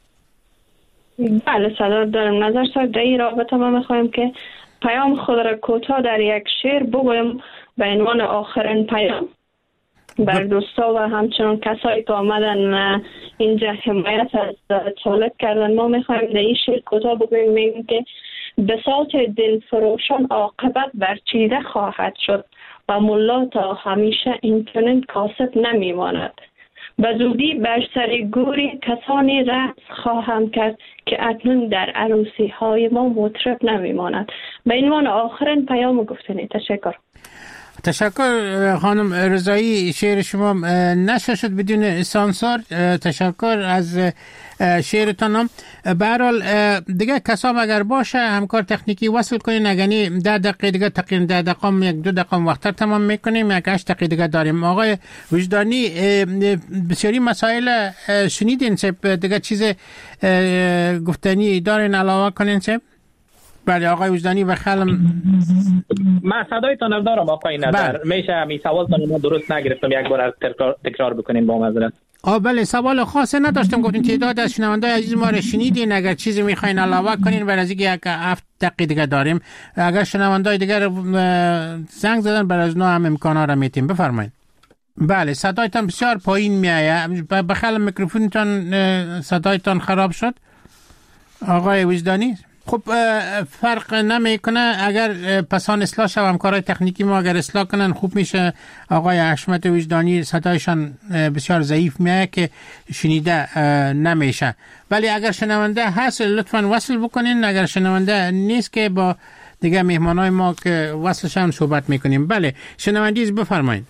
بله صدا دارم. نظر صاحب در این رابطه ما میخوایم که پیام خود را کوتاه در یک شعر بگویم به عنوان آخرین پیام بر دوستا و همچنان کسایی که آمدن اینجا حمایت از طالب کردن. ما میخوایم در این شعر کوتاه بگویم، میگیم که بساط دل فروشان عاقبت برچیده خواهد شد و ملا تا همیشه اینچنین کاسب نمیماند. به زودی بر سر گوری کسانی رقص خواهم کرد که اکنون در عروسی های ما مطرب نمیماند. به عنوان آخرین پیام گفتنی. تشکر. تشکر خانم رضایی، شعر شما نشر شد بدون سانسور. تشکر از شعرتان. به هر حال دیگه کسام اگر باشه همکار تکنیکی وصل کنین، اگرنی ده دقیقه دیگه تقریبا ده دقیقه یک دو دقیقه وقتر تمام میکنیم، یک هشت دقیقه دیگه داریم. آقای وجدانی بسیاری مسائل شنیدین سب دیگه چیز گفتنی دارین علاوه کنین سب؟ بله آقای وجدانی و خلم من صدایتان دارم آقای نظر. میشه همین سوالتان ما درست نگرفتم، یک بار تکرار, تکرار بکنین با معذرت. آه بله سوال خاصی نداشتم. گفتین تعداد از شنوندای عزیز ما رو شنیدین، اگر چیزی میخواین علاوه کنین بر از اینکه یک هفت دقیقه دیگه داریم، اگر شنوندای دیگر زنگ زدن بر از نو هم امکانا رو میتیم. بفرمایید. بله صدایتان بسیار پایین میایه. بخل میکروفونتان صدایتان خراب شد آقای وجدانی. خب فرق نمیکنه اگر پسان اصلاح شو، همکارای تکنیکی ما اگر اصلاح کنن خوب میشه. آقای حشمت وجدانی صدایشان بسیار ضعیف میاد که شنیده نمیشه، ولی اگر شنونده هست لطفا وصل بکنین. اگر شنونده نیست که با دیگه مهمانای ما که وصلشان صحبت میکنیم. بله شنوندیز بفرمایید.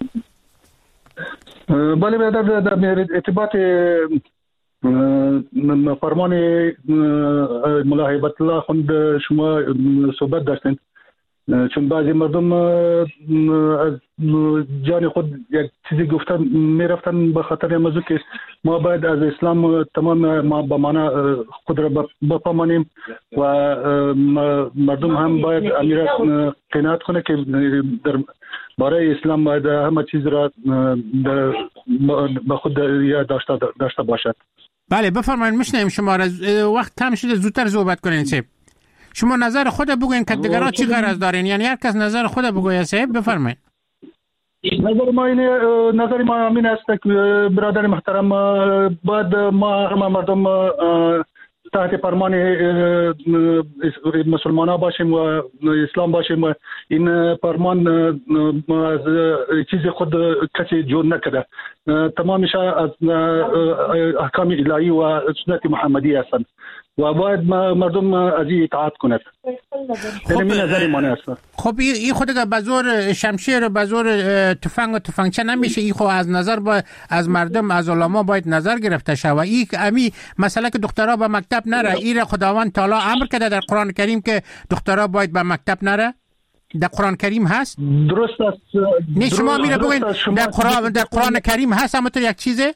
بله برادر در ارتباط فرمان ملا هیبت الله خوند شما صحبت داشتین، چون بعضی مردم از جان خود یک چیزی گفتن میرفتن به خاطر موضوع که ما باید از اسلام تمام ما به معنا خود را بپامانیم و مردم هم باید امیر قناعت کنه که در برای اسلام باید همه چیز را به خود داشته داشته باشد. بله بفرمایید میشنیم شما را. وقت کم شده زودتر صحبت کنین سیب. شما نظر خود بگوین که دیگران چی غرض دارین، یعنی هر کس نظر خود بگوید سیب. بفرمایید. نظر ما اینه، نظر ما همین است که برادر محترم باید ما همه مردم تحت فرمان مسلمان ها باشیم و اسلام باشیم. این فرمان از چیز خود کسی جور نکرده، تمامش از احکام الهی و سنت محمدی هستند و باید مردم از این اطاعت کند. خب نظر ما است. خب این خود که بزور شمشیر بزور تفنگ و تفنگچه نمیشه. این خب از نظر با از مردم از علما باید نظر گرفته شه. و این امی مسئله که دخترها به مکتب نره، این خداوند تعالی امر کرده در قرآن کریم که دخترها باید به مکتب نره. در قرآن کریم هست؟ درست است. نه شما میره بگوین در قرآن در قرآن کریم هست همونطور یک چیزه؟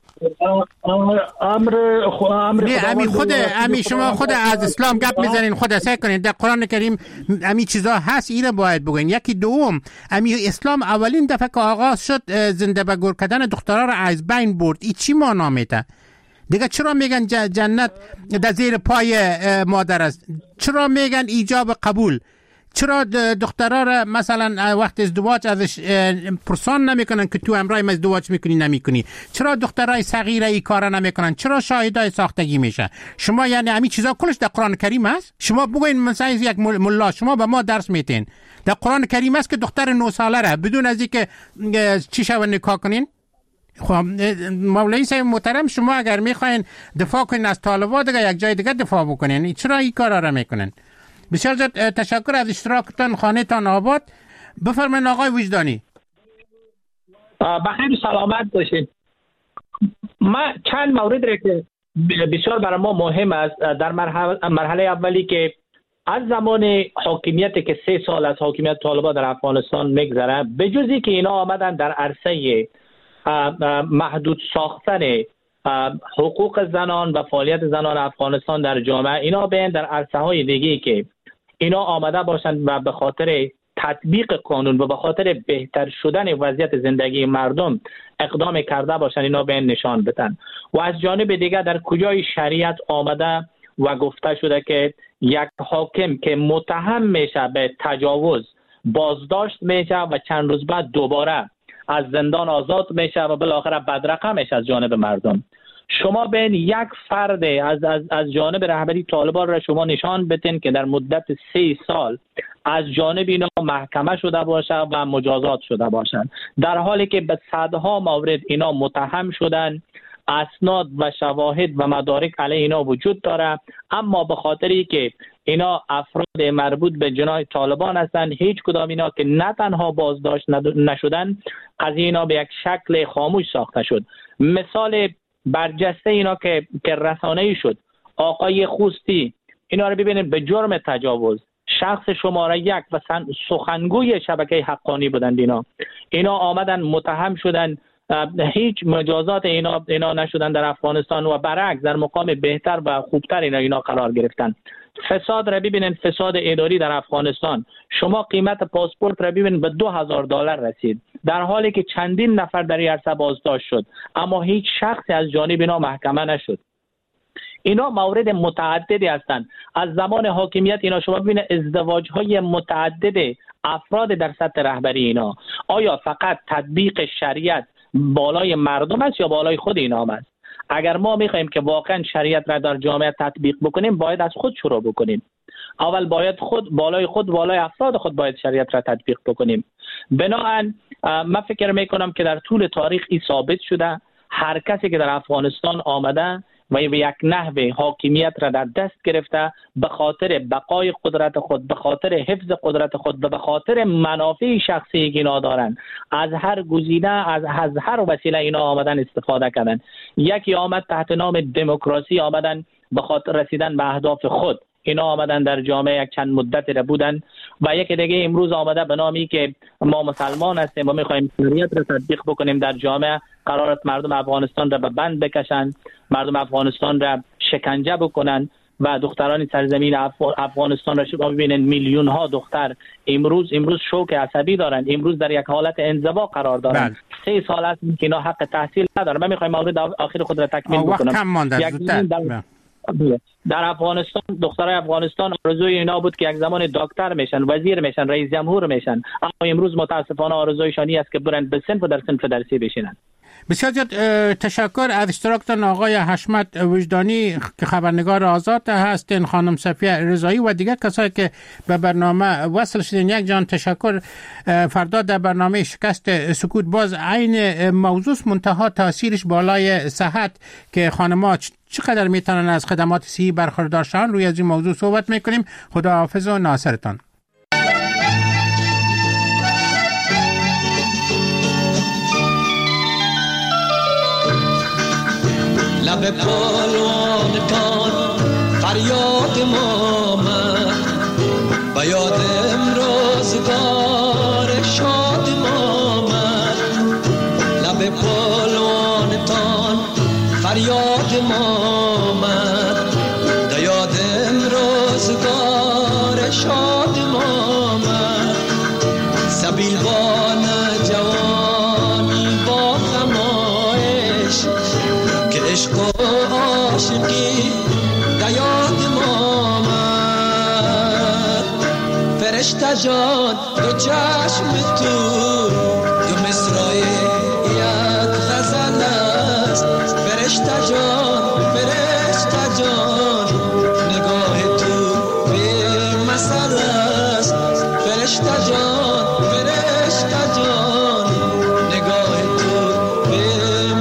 امر امر نه امی خود امی شما خود از اسلام گپ میزنین، خود اسای کنین در قرآن کریم امی چیزا هست، اینو باید بگوین. یکی دوم امی اسلام اولین دفعه که آغاز شد زنده به گور کردن دخترها را از بین برد. این چی معنا میده؟ دیگه چرا میگن جنت در زیر پای مادر است؟ چرا میگن ایجاب قبول؟ چرا دخترها را مثلا وقت ازدواج ازش پرسان نمیکنن که تو امرای ازدواج میکنی نمیکنی؟ چرا دخترای صغیره ای کارا نمیکنن؟ چرا شاهدای ساختگی میشه؟ شما یعنی همین چیزا کلش در قرآن کریم هست؟ شما بگوین مثلا یک ملا شما به ما درس میتین در قرآن کریم هست که دختر نه ساله را بدون از اینکه چی شو نکاح کنین خب مولوی صاحب محترم، شما اگر میخواین دفاع کنین از طالبان دیگه یک جای دیگه دفاع بکنین، چرا این کارا را میکنین؟ بسیار زیاد تشکر از اشتراکتان، خانه تان آباد. بفرمایید آقای وجدانی. بخیر و سلامت باشید. ما چند مورد را که بسیار برای ما مهم است در مرحله, مرحله اولی که از زمان حاکمیت که سه سال از حاکمیت طالبان در افغانستان میگذره، به جزی که اینا آمدن در عرصه محدود ساختن حقوق زنان و فعالیت زنان افغانستان در جامعه، اینا بین در عرصه های دیگه که اینا آمده باشند و به خاطر تطبیق قانون و به خاطر بهتر شدن وضعیت زندگی مردم اقدام کرده باشند، اینا بین نشان بدن. و از جانب دیگر در کجای شریعت آمده و گفته شده که یک حاکم که متهم میشه به تجاوز بازداشت میشه و چند روز بعد دوباره از زندان آزاد میشه و بالاخره بدرقه میشه از جانب مردم. شما بین یک فرد از از از جانب رهبری طالبان را شما نشان بدین که در مدت سه سال از جانب اینا محکمه شده باشه و مجازات شده باشند، در حالی که به صدها مورد اینا متهم شدن، اسناد و شواهد و مدارک علیه اینا وجود داره، اما به خاطری که اینا افراد مربوط به جناح طالبان هستند، هیچ کدام اینا که نه تنها بازداشت نشدن، قضیه اینا به یک شکل خاموش ساخته شد. مثال برجسته اینا که که رسانه‌ای شد، آقای خوستی، اینا رو ببینید به جرم تجاوز، شخص شماره یک و سخنگوی شبکه حقانی بودند. اینا اینا آمدن متهم شدن، هیچ مجازات اینا اینا نشدن در افغانستان و برعکس در مقام بهتر و خوبتر اینا اینا قرار گرفتن. فساد را ببینید، فساد اداری در افغانستان، شما قیمت پاسپورت را ببینید به دو هزار دلار رسید، در حالی که چندین نفر در این عرصه بازداشت شد اما هیچ شخصی از جانب اینا محکمه نشد. اینا مورد متعددی هستند. از زمان حاکمیت اینا شما ببینید ازدواج های متعدد افراد در سطح رهبری اینا، آیا فقط تطبیق شریعت بالای مردم است یا بالای خود اینا است؟ اگر ما میخوایم که واقعا شریعت را در جامعه تطبیق بکنیم، باید از خود شروع بکنیم. اول باید خود بالای خود بالای افراد خود باید شریعت را تطبیق بکنیم. بنابراین من فکر میکنم که در طول تاریخ این ثابت شده، هر کسی که در افغانستان آمده و به یک نحوه حاکمیت را در دست گرفته، به خاطر بقای قدرت خود، به خاطر حفظ قدرت خود و به خاطر منافع شخصی که اینا دارن، از هر گزینه، از, از هر وسیله اینا آمدن استفاده کردن. یکی آمد تحت نام دموکراسی آمدن به خاطر رسیدن به اهداف خود، اینا آمدن در جامعه یک چند مدت را بودن، و یکی دیگه امروز آمده به نامی که ما مسلمان هستیم و میخوایم شریعت را تطبیق بکنیم در جامعه، قرار است مردم افغانستان را به بند بکشن، مردم افغانستان را شکنجه بکنن و دختران سرزمین افغانستان را شما ببینید میلیون ها دختر امروز امروز شوک عصبی دارن، امروز در یک حالت انزوا قرار دارن. سه سال است که اینا حق تحصیل ندارن. من میخوایم مورد آخر خود را تکمیل بکنم. در افغانستان دخترای افغانستان آرزوی اینا بود که یک زمان دکتر میشن، وزیر میشن، رئیس جمهور میشن، اما امروز متاسفانه آرزویشان است که برن به صنف در صنف درسی بشینن. بسیار زیاد تشکر از اشتراکتان آقای حشمت وجدانی که خبرنگار آزاد هستین، خانم صفیه رضایی و دیگر کسایی که به برنامه وصل شدین. یک جان تشکر. فردا در برنامه شکست سکوت باز عین موضوع منتها تاثیرش بالای صحت که خانم‌ها چقدر میتونن از خدمات صحی برخوردار شون، روی از این موضوع صحبت میکنیم. خدا حافظ و ناصرتان. لب پالوانتان فریاد ما من و یاد امروزگار شاد ما من. لب پالوانتان فریاد ما من و یاد امروزگار شاد ما من. سبیلوان جوانی با خمایش که عشق و عاشقی دیاد ما من. فرشته جان دو چشم تو دو مصرای یک غزل است. فرشته جان فرشته جان نگاه تو به مثل است. فرشته جان فرشته جان نگاه تو به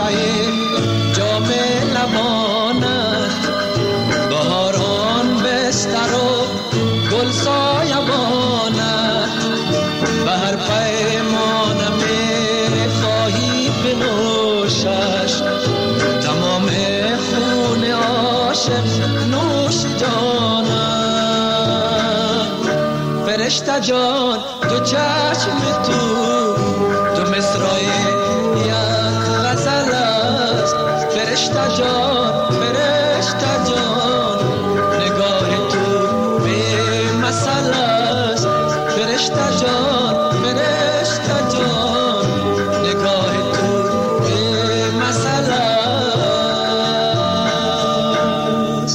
خوشه جام لبانت، بهاران بستر و گل سایبانت، به هر پیمانم خواهی بنوشش، تمام خون عاشق نوش جانت. فرشته جان دو چشم تو دو مصرای یک غزل است. فرشته جان فرشته جان نگاه تو به مثل است. فرشته جان فرشته جان نگاه تو به مثل است.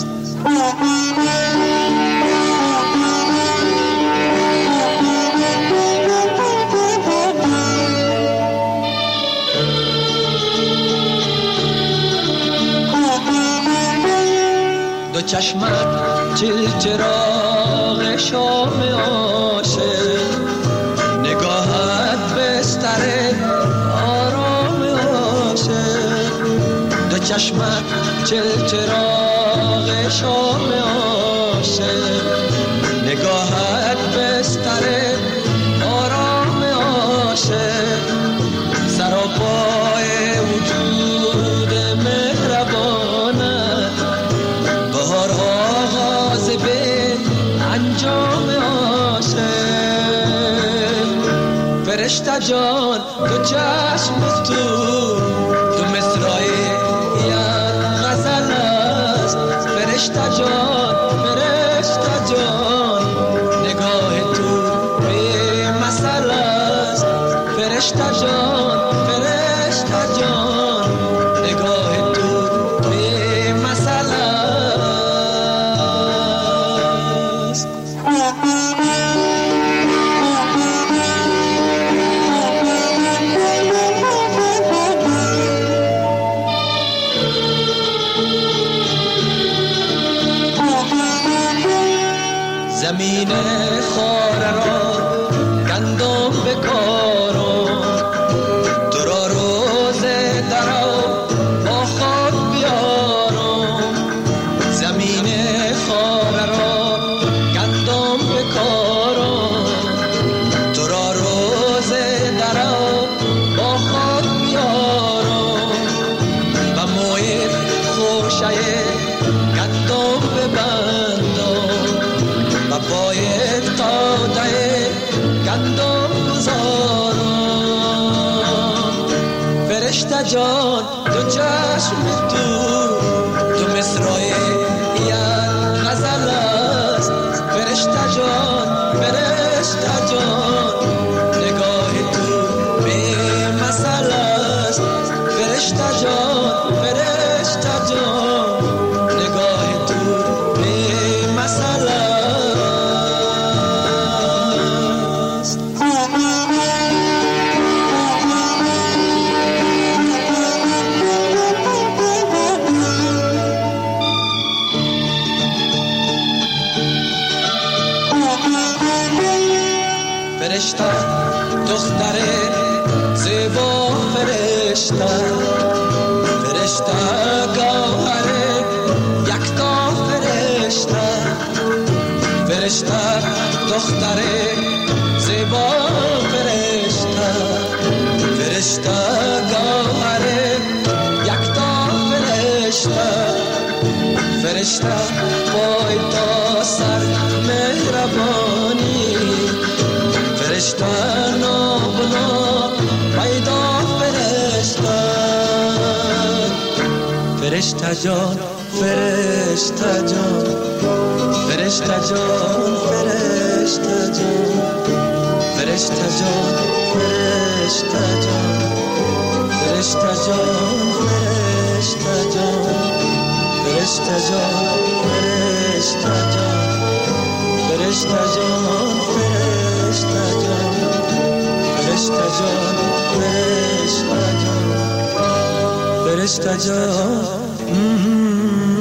دو چشمت چل چراغ شام عاشق، نگاهت بستر آرام عاشق. دو چشمت چل چراغ شام عاشق، نگاهت بستر آرام عاشق. سراپای وجود مهربانت، بهار آغاز به انجام عاشق. فرشته جان دو چشم تو دو مصرای یک غزل است. فرشته جان فرشته جان نگاه تو به مثل است. فرشته جان فرشته جان نگاه تو به مثل است. زمین خاره را گندم بکارم، تو را روز درو با خود بیارم. زمین خاره را گندم بکارم، تو را روز درو با خود بیارم. و موی خوشه گندم ببندم، و پای تاده گندم گذارم. فرشته جان دو چشم تو دو مصرای یک غزل است. فرشته جان فرشته جان نگاه تو به مثل است. فرشته جان فرشته جان نگاه تو به مثل است. فرشته دختر زیبا فرشته، فرشته گوهر یکتا فرشته. فرشته دختر زیبا فرشته، فرشته گوهر یکتا فرشته. فرشته پای تا سر مهربانی، فرشته نابنا پیدا فرشته. فرشته جان فرشته جان فرشته جان فرشته جان فرشته جان فرشته جان فرشته جان فرشته جان فرشته جان فرشته جان فرشته جان فرشته جان فرشته جان فرشته جان فرشته جان